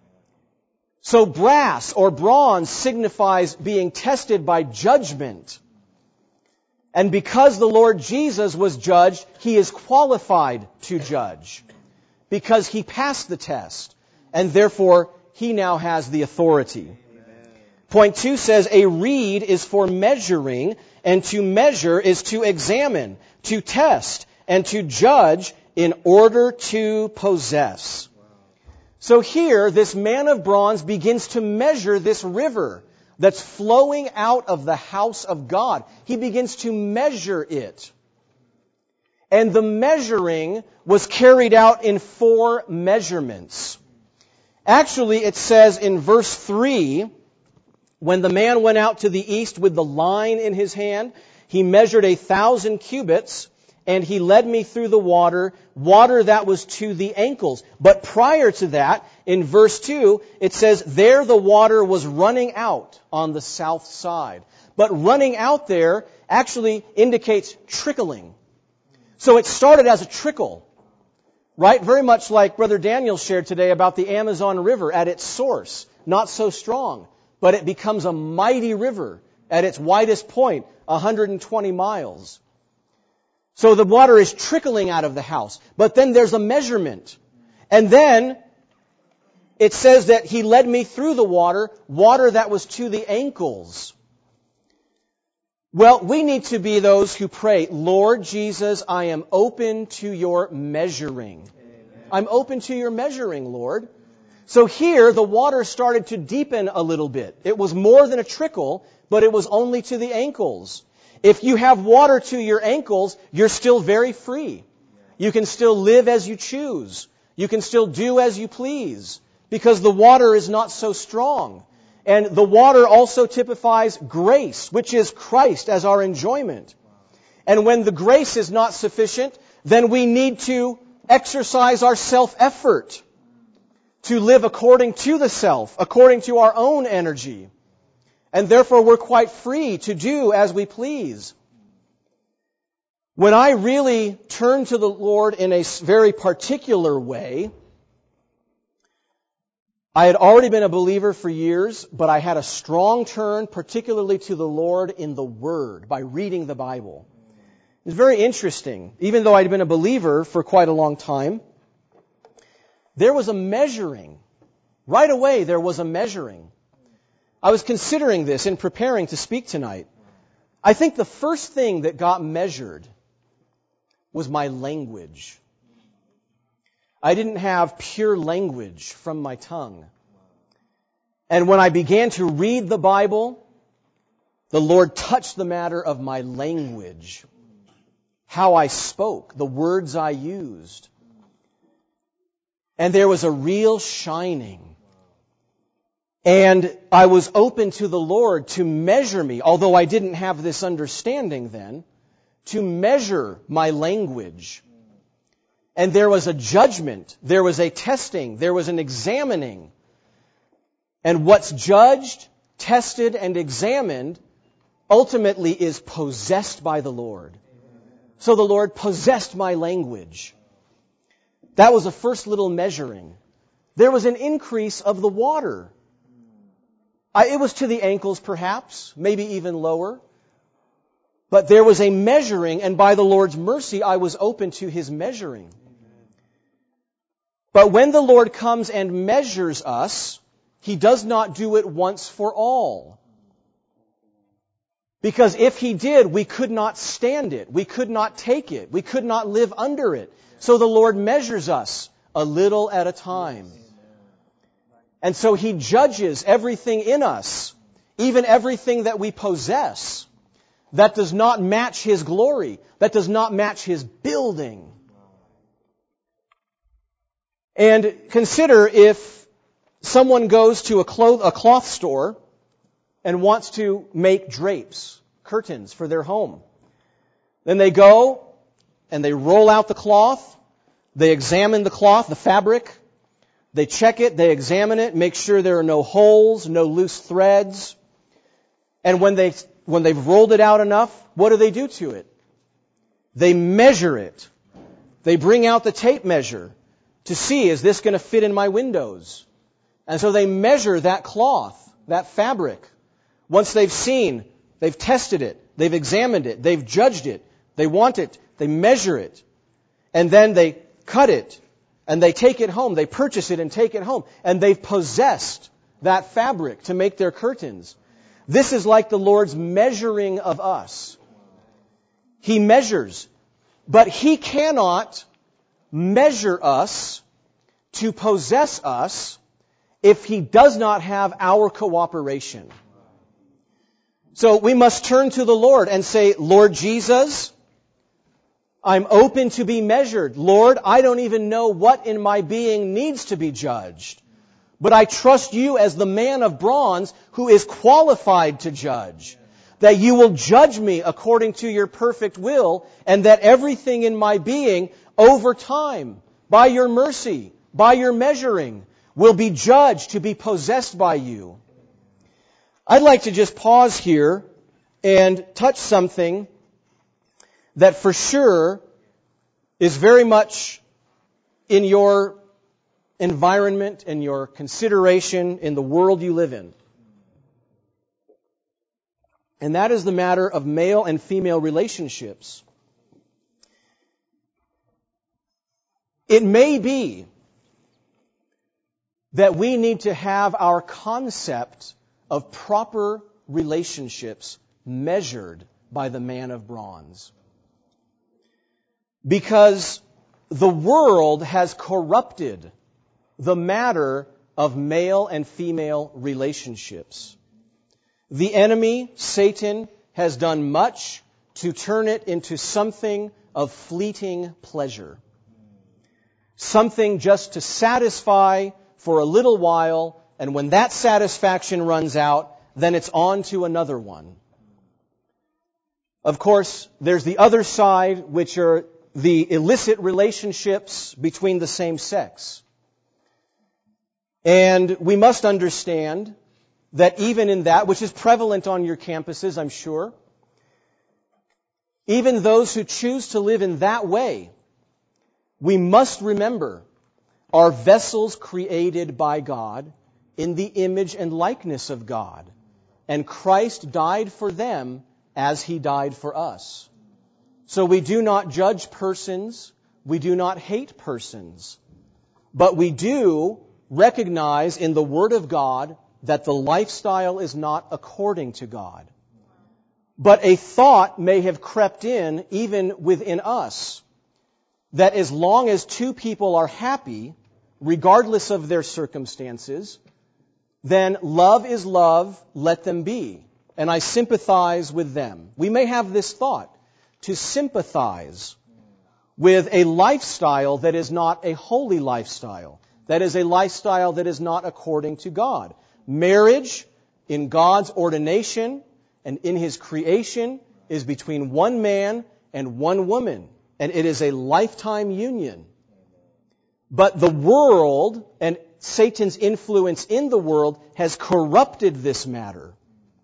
So brass or bronze signifies being tested by judgment. And because the Lord Jesus was judged, He is qualified to judge. Because He passed the test. And therefore, He now has the authority. Point two says, a reed is for measuring, and to measure is to examine, to test, and to judge in order to possess. So here, this man of bronze begins to measure this river that's flowing out of the house of God. He begins to measure it. And the measuring was carried out in four measurements. Actually, it says in verse three, when the man went out to the east with the line in his hand, he measured a thousand cubits, and He led me through the water, water that was to the ankles. But prior to that, in verse two, it says, there the water was running out on the south side. But running out there actually indicates trickling. So it started as a trickle, right? Very much like Brother Daniel shared today about the Amazon River at its source. Not so strong, but it becomes a mighty river at its widest point, one hundred twenty miles. So the water is trickling out of the house. But then there's a measurement. And then it says that He led me through the water, water that was to the ankles. Well, we need to be those who pray, Lord Jesus, I am open to your measuring. Amen. I'm open to your measuring, Lord. So here, the water started to deepen a little bit. It was more than a trickle, but it was only to the ankles. If you have water to your ankles, you're still very free. You can still live as you choose. You can still do as you please, because the water is not so strong. And the water also typifies grace, which is Christ as our enjoyment. And when the grace is not sufficient, then we need to exercise our self-effort to live according to the self, according to our own energy. And therefore we're quite free to do as we please. When I really turn to the Lord in a very particular way, I had already been a believer for years, but I had a strong turn, particularly to the Lord in the Word, by reading the Bible. It was very interesting. Even though I'd been a believer for quite a long time, there was a measuring. Right away, there was a measuring. I was considering this in preparing to speak tonight. I think the first thing that got measured was my language. I didn't have pure language from my tongue. And when I began to read the Bible, the Lord touched the matter of my language, how I spoke, the words I used. And there was a real shining. And I was open to the Lord to measure me, although I didn't have this understanding then, to measure my language. And there was a judgment, there was a testing, there was an examining. And what's judged, tested, and examined ultimately is possessed by the Lord. So the Lord possessed my language. That was the first little measuring. There was an increase of the water. I, it was to the ankles perhaps, maybe even lower. But there was a measuring, and by the Lord's mercy, I was open to His measuring. But when the Lord comes and measures us, He does not do it once for all. Because if He did, we could not stand it. We could not take it. We could not live under it. So the Lord measures us a little at a time. And so He judges everything in us, even everything that we possess, that does not match His glory, that does not match His building. And consider if someone goes to a cloth, a cloth store and wants to make drapes, curtains for their home. Then they go and they roll out the cloth, they examine the cloth, the fabric, they check it, they examine it, make sure there are no holes, no loose threads. And when they when they've rolled it out enough, what do they do to it? They measure it. They bring out the tape measure to see, is this going to fit in my windows? And so they measure that cloth, that fabric. Once they've seen, they've tested it, they've examined it, they've judged it, they want it, they measure it, and then they cut it, and they take it home, they purchase it and take it home, and they've possessed that fabric to make their curtains. This is like the Lord's measuring of us. He measures, but He cannot measure us to possess us if He does not have our cooperation. So we must turn to the Lord and say, Lord Jesus, I'm open to be measured. Lord, I don't even know what in my being needs to be judged. But I trust You as the man of bronze who is qualified to judge. that you will judge me according to your perfect will, and that everything in my being, over time, by your mercy, by your measuring, will be judged to be possessed by you. I'd like to just pause here and touch something that for sure is very much in your environment and your consideration in the world you live in. And that is the matter of male and female relationships. It may be that we need to have our concept of proper relationships measured by the man of bronze. Because the world has corrupted the matter of male and female relationships. The enemy, Satan, has done much to turn it into something of fleeting pleasure. Something just to satisfy for a little while, and when that satisfaction runs out, then it's on to another one. Of course, there's the other side, which are the illicit relationships between the same sex. And we must understand that even in that, which is prevalent on your campuses, I'm sure, even those who choose to live in that way, we must remember are vessels created by God in the image and likeness of God. And Christ died for them as He died for us. So we do not judge persons, we do not hate persons, but we do recognize in the Word of God that the lifestyle is not according to God. But a thought may have crept in even within us that as long as two people are happy, regardless of their circumstances, then love is love, let them be. And I sympathize with them. We may have this thought, to sympathize with a lifestyle that is not a holy lifestyle. That is a lifestyle that is not according to God. Marriage, in God's ordination and in His creation, is between one man and one woman. And it is a lifetime union. But the world and Satan's influence in the world has corrupted this matter.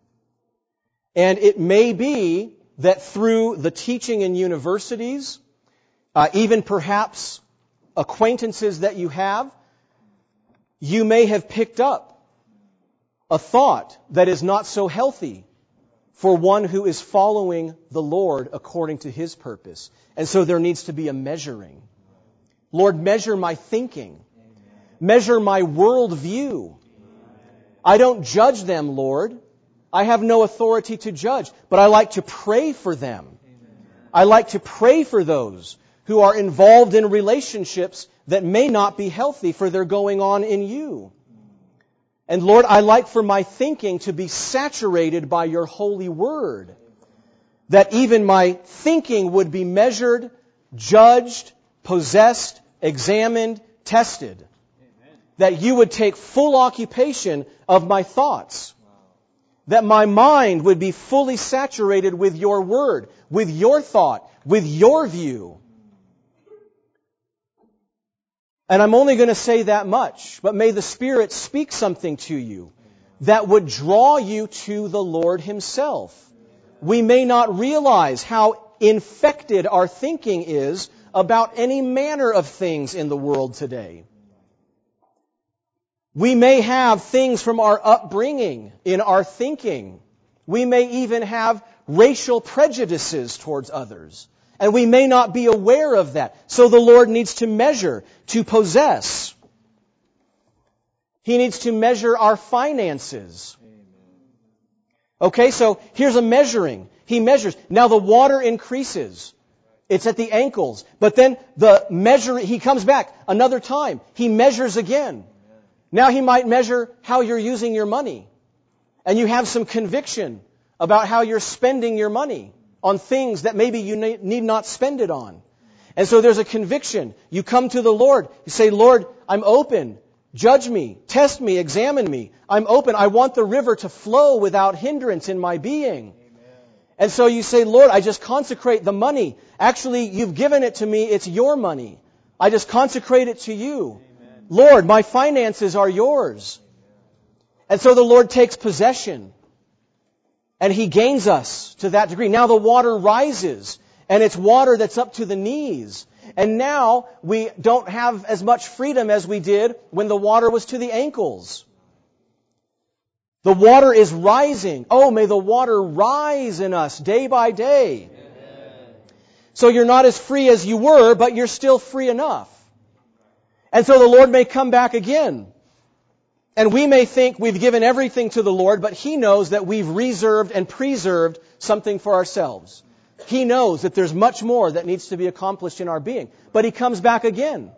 And it may be that through the teaching in universities, uh, even perhaps acquaintances that you have, you may have picked up a thought that is not so healthy for one who is following the Lord according to His purpose. And so there needs to be a measuring. Lord, measure my thinking. Measure my worldview. I don't judge them, Lord. I have no authority to judge, but I like to pray for them. I like to pray for those who are involved in relationships that may not be healthy for their going on in you. And Lord, I like for my thinking to be saturated by your holy word, that even my thinking would be measured, judged, possessed, examined, tested. That you would take full occupation of my thoughts. That my mind would be fully saturated with your word, with your thought, with your view. And I'm only going to say that much, but may the Spirit speak something to you that would draw you to the Lord Himself. We may not realize how infected our thinking is about any manner of things in the world today. We may have things from our upbringing in our thinking. We may even have racial prejudices towards others. And we may not be aware of that. So the Lord needs to measure, to possess. He needs to measure our finances. Okay, so here's a measuring. He measures. Now the water increases. It's at the ankles. But then the measure, He comes back another time. He measures again. Now He might measure how you're using your money. And you have some conviction about how you're spending your money on things that maybe you need not spend it on. And so there's a conviction. You come to the Lord. You say, Lord, I'm open. Judge me. Test me. Examine me. I'm open. I want the river to flow without hindrance in my being. Amen. And so you say, Lord, I just consecrate the money. Actually, you've given it to me. It's your money. I just consecrate it to you. Amen. Lord, my finances are yours. And so the Lord takes possession. And He gains us to that degree. Now the water rises. And it's water that's up to the knees. And now we don't have as much freedom as we did when the water was to the ankles. The water is rising. Oh, may the water rise in us day by day. Amen. So you're not as free as you were, but you're still free enough. And so the Lord may come back again. And we may think we've given everything to the Lord, but He knows that we've reserved and preserved something for ourselves. He knows that there's much more that needs to be accomplished in our being. But He comes back again.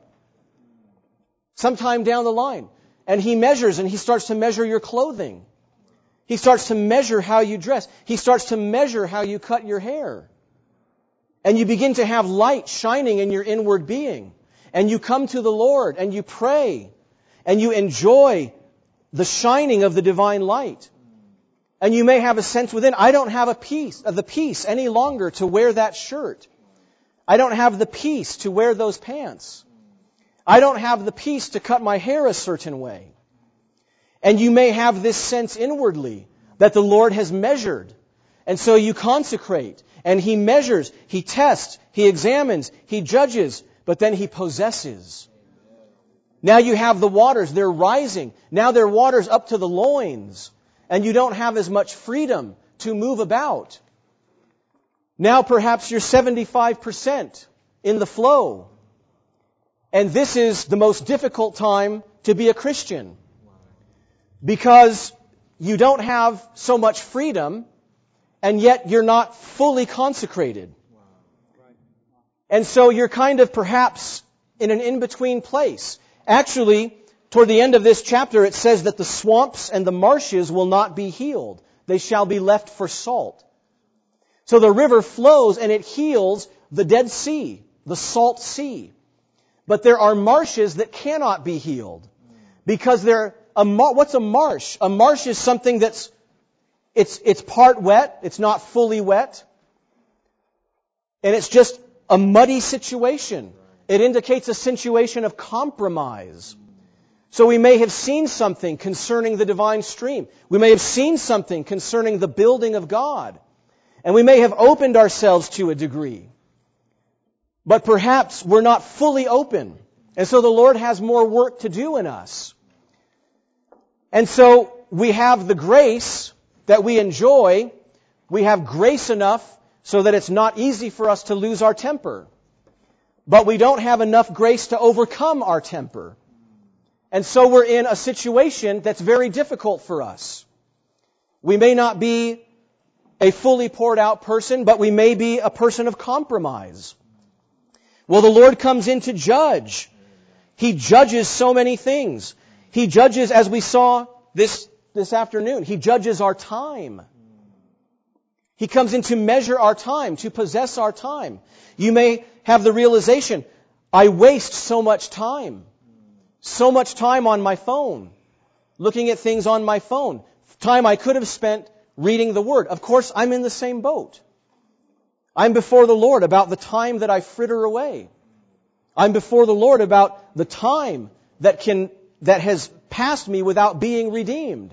Sometime down the line. And He measures, and He starts to measure your clothing. He starts to measure how you dress. He starts to measure how you cut your hair. And you begin to have light shining in your inward being. And you come to the Lord and you pray. And you enjoy the shining of the divine light. And you may have a sense within, I don't have a peace, uh, the peace any longer to wear that shirt. I don't have the peace to wear those pants. I don't have the peace to cut my hair a certain way. And you may have this sense inwardly that the Lord has measured. And so you consecrate. And He measures, He tests, He examines, He judges, but then He possesses. Now you have the waters, they're rising. Now there are waters up to the loins. And you don't have as much freedom to move about. Now perhaps you're seventy-five percent in the flow. And this is the most difficult time to be a Christian. Because you don't have so much freedom, and yet you're not fully consecrated. And so you're kind of perhaps in an in-between place. Actually, toward the end of this chapter, it says that the swamps and the marshes will not be healed. They shall be left for salt. So the river flows and it heals the Dead Sea, the Salt Sea. But there are marshes that cannot be healed. Because they're a mar- what's a marsh? A marsh is something that's it's it's part wet, it's not fully wet. And it's just a muddy situation. It indicates a situation of compromise. So we may have seen something concerning the divine stream. We may have seen something concerning the building of God. And we may have opened ourselves to a degree. But perhaps we're not fully open. And so the Lord has more work to do in us. And so we have the grace that we enjoy. We have grace enough so that it's not easy for us to lose our temper. But we don't have enough grace to overcome our temper. And so we're in a situation that's very difficult for us. We may not be a fully poured out person, but we may be a person of compromise. Well, the Lord comes in to judge. He judges so many things. He judges, as we saw this, this afternoon, He judges our time. He comes in to measure our time, to possess our time. You may have the realization, I waste so much time. So much time on my phone, looking at things on my phone. Time I could have spent reading the Word. Of course, I'm in the same boat. I'm before the Lord about the time that I fritter away. I'm before the Lord about the time that can that has passed me without being redeemed.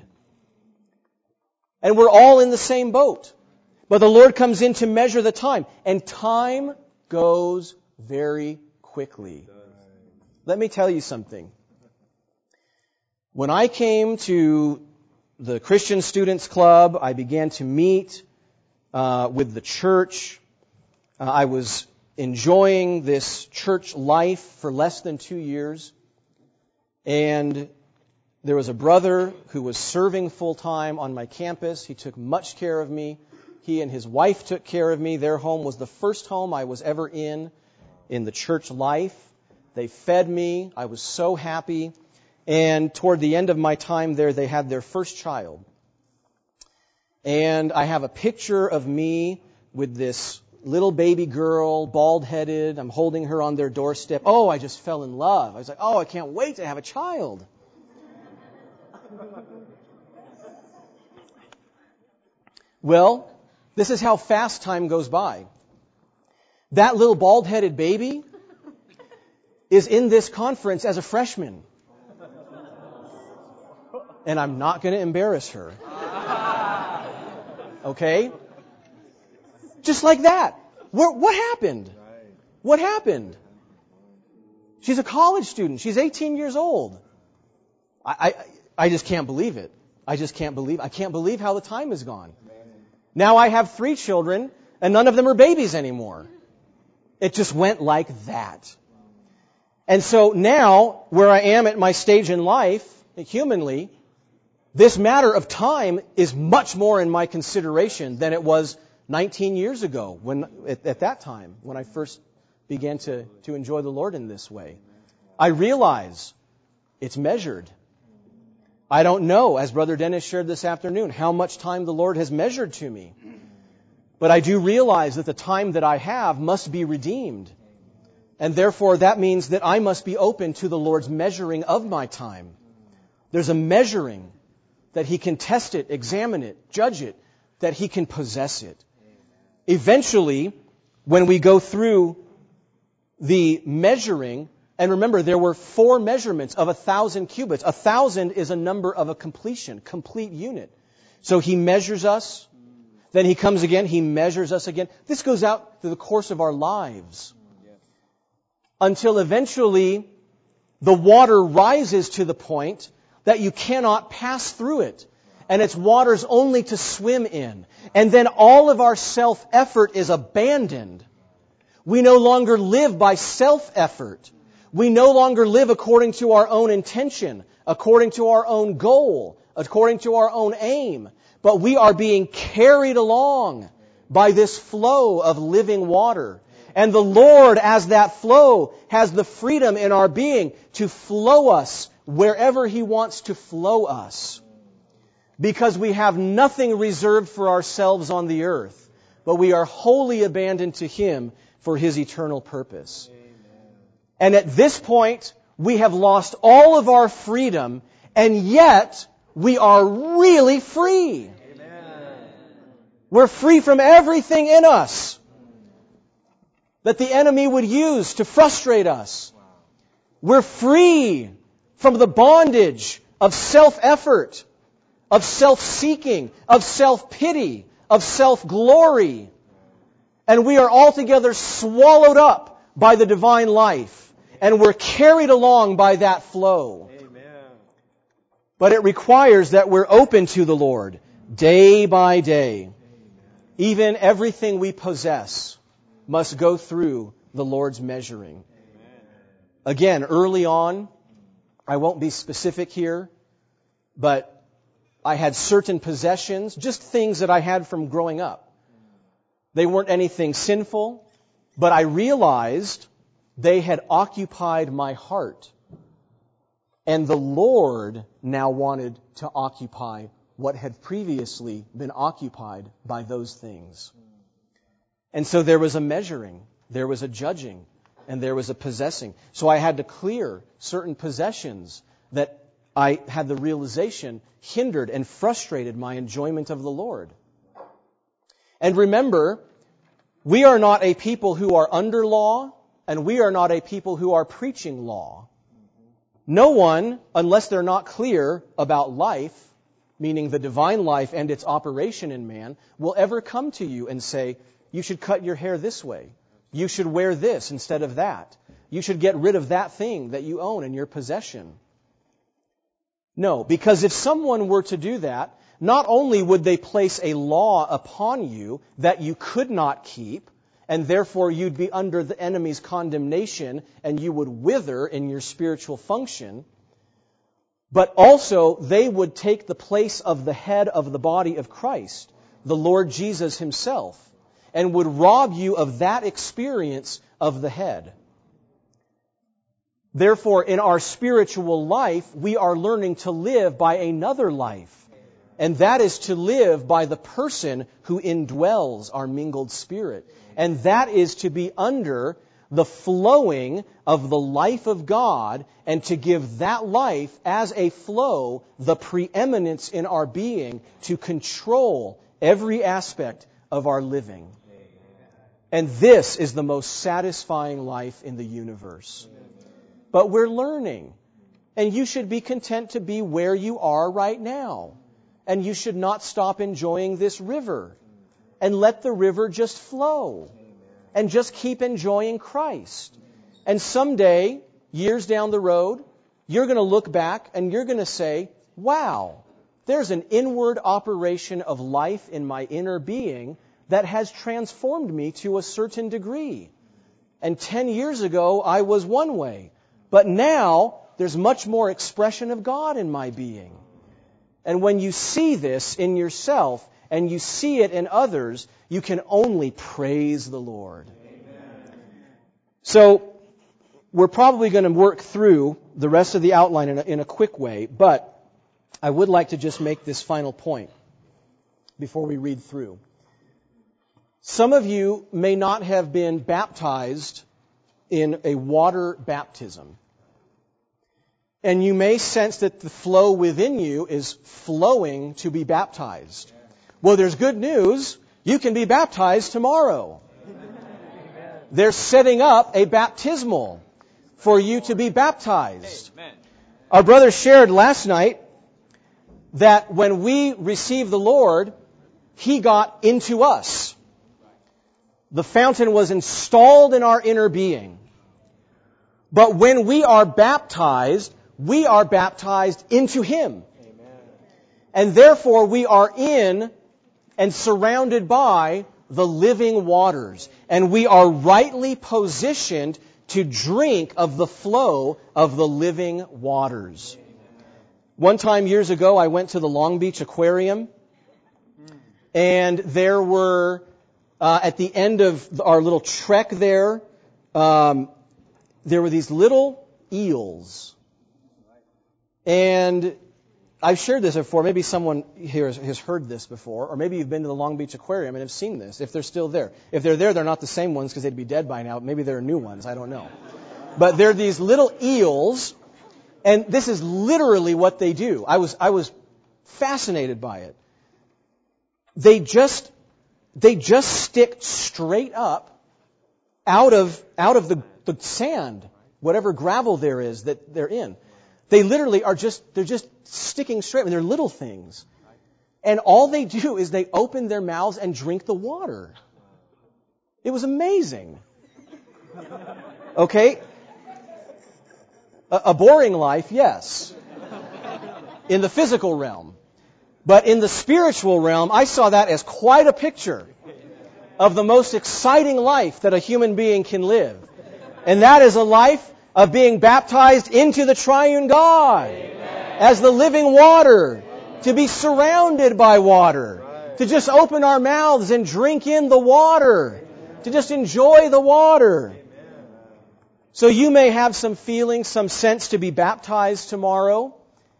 And we're all in the same boat. But the Lord comes in to measure the time. And time goes very quickly. Let me tell you something. When I came to the Christian Students Club, I began to meet uh, with the church. Uh, I was enjoying this church life for less than two years. And there was a brother who was serving full-time on my campus. He took much care of me. He and his wife took care of me. Their home was the first home I was ever in, in the church life. They fed me. I was so happy. And toward the end of my time there, they had their first child. And I have a picture of me with this little baby girl, bald-headed. I'm holding her on their doorstep. Oh, I just fell in love. I was like, oh, I can't wait to have a child. Well, This is how fast time goes by. That little bald-headed baby is in this conference as a freshman. And I'm not going to embarrass her. Okay? Just like that. What, what happened? What happened? She's a college student. She's eighteen years old. I, I, I just can't believe it. I just can't believe I can't believe how the time has gone. Now I have three children, and none of them are babies anymore. It just went like that. And so now, where I am at my stage in life, humanly, this matter of time is much more in my consideration than it was nineteen years ago, when at, at that time, when I first began to, to enjoy the Lord in this way. I realize it's measured. I don't know, as Brother Dennis shared this afternoon, how much time the Lord has measured to me. But I do realize that the time that I have must be redeemed. And therefore, that means that I must be open to the Lord's measuring of my time. There's a measuring that He can test it, examine it, judge it, that He can possess it. Eventually, when we go through the measuring, and remember, there were four measurements of a thousand cubits. A thousand is a number of a completion, complete unit. So He measures us, then He comes again, He measures us again. This goes out through the course of our lives. Until eventually the water rises to the point that you cannot pass through it. And it's waters only to swim in. And then all of our self-effort is abandoned. We no longer live by self-effort. We no longer live according to our own intention, according to our own goal, according to our own aim. But we are being carried along by this flow of living water. And the Lord, as that flow, has the freedom in our being to flow us wherever He wants to flow us. Because we have nothing reserved for ourselves on the earth, but we are wholly abandoned to Him for His eternal purpose. Amen. And at this point, we have lost all of our freedom, and yet we are really free. Amen. We're free from everything in us that the enemy would use to frustrate us. We're free from the bondage of self-effort, of self-seeking, of self-pity, of self-glory. And we are altogether swallowed up by the divine life. And we're carried along by that flow. Amen. But it requires that we're open to the Lord day by day. Amen. Even everything we possess must go through the Lord's measuring. Amen. Again, early on, I won't be specific here, but I had certain possessions, just things that I had from growing up. They weren't anything sinful, but I realized they had occupied my heart. And the Lord now wanted to occupy what had previously been occupied by those things. And so there was a measuring, there was a judging, and there was a possessing. So I had to clear certain possessions that I had the realization hindered and frustrated my enjoyment of the Lord. And remember, we are not a people who are under law, and we are not a people who are preaching law. No one, unless they're not clear about life, meaning the divine life and its operation in man, will ever come to you and say, you should cut your hair this way. You should wear this instead of that. You should get rid of that thing that you own in your possession. No, because if someone were to do that, not only would they place a law upon you that you could not keep, and therefore you'd be under the enemy's condemnation and you would wither in your spiritual function, but also they would take the place of the head of the body of Christ, the Lord Jesus Himself, and would rob you of that experience of the head. Therefore, in our spiritual life, we are learning to live by another life. And that is to live by the person who indwells our mingled spirit. And that is to be under the flowing of the life of God and to give that life as a flow the preeminence in our being to control every aspect of our living. And this is the most satisfying life in the universe. But we're learning. And you should be content to be where you are right now. And you should not stop enjoying this river. And let the river just flow. And just keep enjoying Christ. And someday, years down the road, you're going to look back and you're going to say, wow, there's an inward operation of life in my inner being that has transformed me to a certain degree. And ten years ago, I was one way. But now, there's much more expression of God in my being. And when you see this in yourself and you see it in others, you can only praise the Lord. Amen. So, we're probably going to work through the rest of the outline in a, in a quick way, but I would like to just make this final point before we read through. Some of you may not have been baptized in a water baptism. And you may sense that the flow within you is flowing to be baptized. Well, there's good news. You can be baptized tomorrow. They're setting up a baptismal for you to be baptized. Our brother shared last night that when we received the Lord, He got into us. The fountain was installed in our inner being. But when we are baptized, we are baptized into Him. Amen. And therefore we are in and surrounded by the living waters. And we are rightly positioned to drink of the flow of the living waters. One time years ago, I went to the Long Beach Aquarium. And there were, uh, at the end of our little trek there, um, there were these little eels. And I've shared this before. Maybe someone here has, has heard this before. Or maybe you've been to the Long Beach Aquarium and have seen this, if they're still there. If they're there, they're not the same ones because they'd be dead by now. Maybe they're new ones. I don't know. But they're these little eels. And this is literally what they do. I was I was fascinated by it. They just they just stick straight up out of out of the, the sand, whatever gravel there is that they're in. They literally are just they're just sticking straight. I mean, they're little things. And all they do is they open their mouths and drink the water. It was amazing. Okay? A, a boring life, yes. In the physical realm. But in the spiritual realm, I saw that as quite a picture of the most exciting life that a human being can live. And that is a life of being baptized into the triune God. Amen. As the living water. Amen. To be surrounded by water. Right. To just open our mouths and drink in the water. Amen. To just enjoy the water. Amen. So you may have some feeling, some sense to be baptized tomorrow.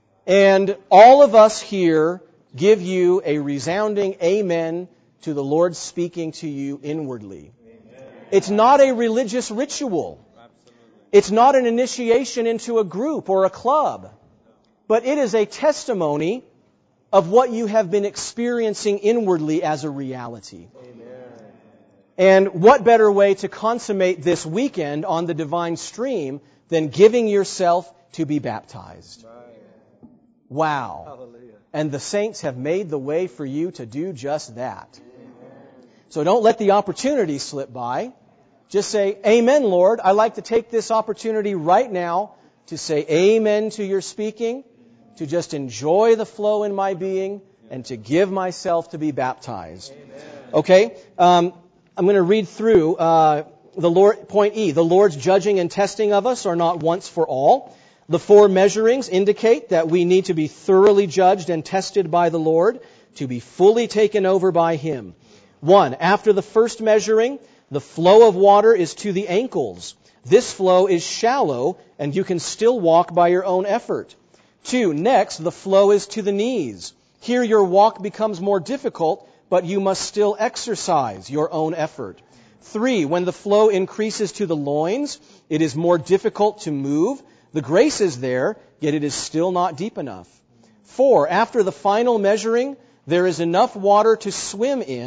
And all of us here give you a resounding amen to the Lord speaking to you inwardly. Amen. It's not a religious ritual. It's not an initiation into a group or a club. But it is a testimony of what you have been experiencing inwardly as a reality. Amen. And what better way to consummate this weekend on the divine stream than giving yourself to be baptized? Right. Wow. Hallelujah. And the saints have made the way for you to do just that. Amen. So don't let the opportunity slip by. Just say, Amen, Lord. I'd like to take this opportunity right now to say amen to your speaking, to just enjoy the flow in my being, and to give myself to be baptized. Amen. Okay? Um, I'm going to read through uh, the Lord, point E. The Lord's judging and testing of us are not once for all. The four measurings indicate that we need to be thoroughly judged and tested by the Lord to be fully taken over by Him. One, after the first measuring, the flow of water is to the ankles. This flow is shallow, and you can still walk by your own effort. Two, next, the flow is to the knees. Here your walk becomes more difficult, but you must still exercise your own effort. Three, when the flow increases to the loins, it is more difficult to move. The grace is there, yet it is still not deep enough. Four, after the final measuring, there is enough water to swim in,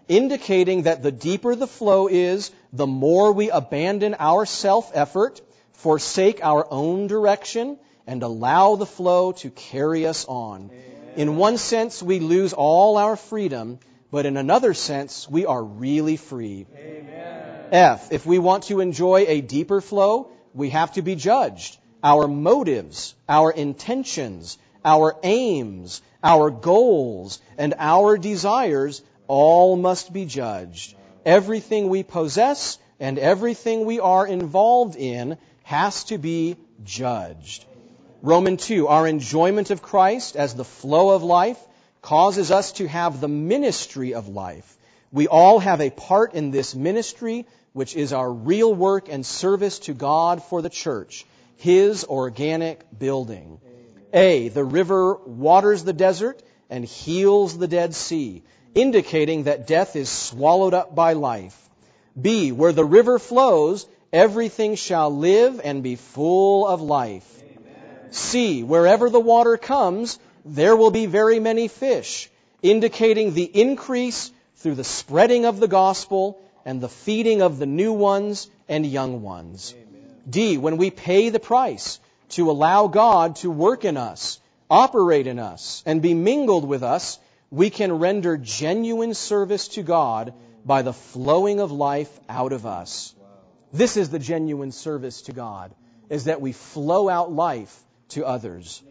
indicating that the deeper the flow is, the more we abandon our self-effort, forsake our own direction, and allow the flow to carry us on. Amen. In one sense, we lose all our freedom, but in another sense, we are really free. Amen. F, if we want to enjoy a deeper flow, we have to be judged. Our motives, our intentions, our aims, our goals, and our desires all must be judged. Everything we possess and everything we are involved in has to be judged. Romans two, our enjoyment of Christ as the flow of life causes us to have the ministry of life. We all have a part in this ministry, which is our real work and service to God for the church, His organic building. A, the river waters the desert and heals the Dead Sea, indicating that death is swallowed up by life. B, where the river flows, everything shall live and be full of life. Amen. C, wherever the water comes, there will be very many fish, indicating the increase through the spreading of the gospel and the feeding of the new ones and young ones. Amen. D, when we pay the price to allow God to work in us, operate in us, and be mingled with us, we can render genuine service to God by the flowing of life out of us. This is the genuine service to God, is that we flow out life to others.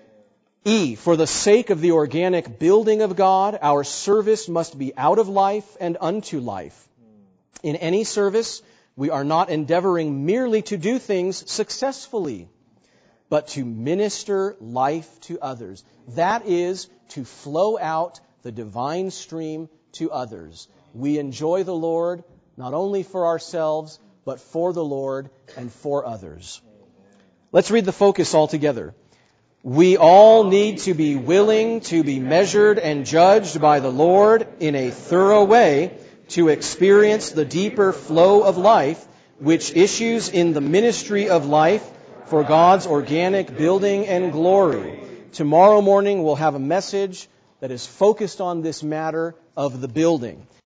E, for the sake of the organic building of God, our service must be out of life and unto life. In any service, we are not endeavoring merely to do things successfully, but to minister life to others. That is to flow out the divine stream to others. We enjoy the Lord not only for ourselves, but for the Lord and for others. Let's read the focus all together. We all need to be willing to be measured and judged by the Lord in a thorough way to experience the deeper flow of life which issues in the ministry of life for God's organic building and glory. Tomorrow morning we'll have a message that is focused on this matter of the building.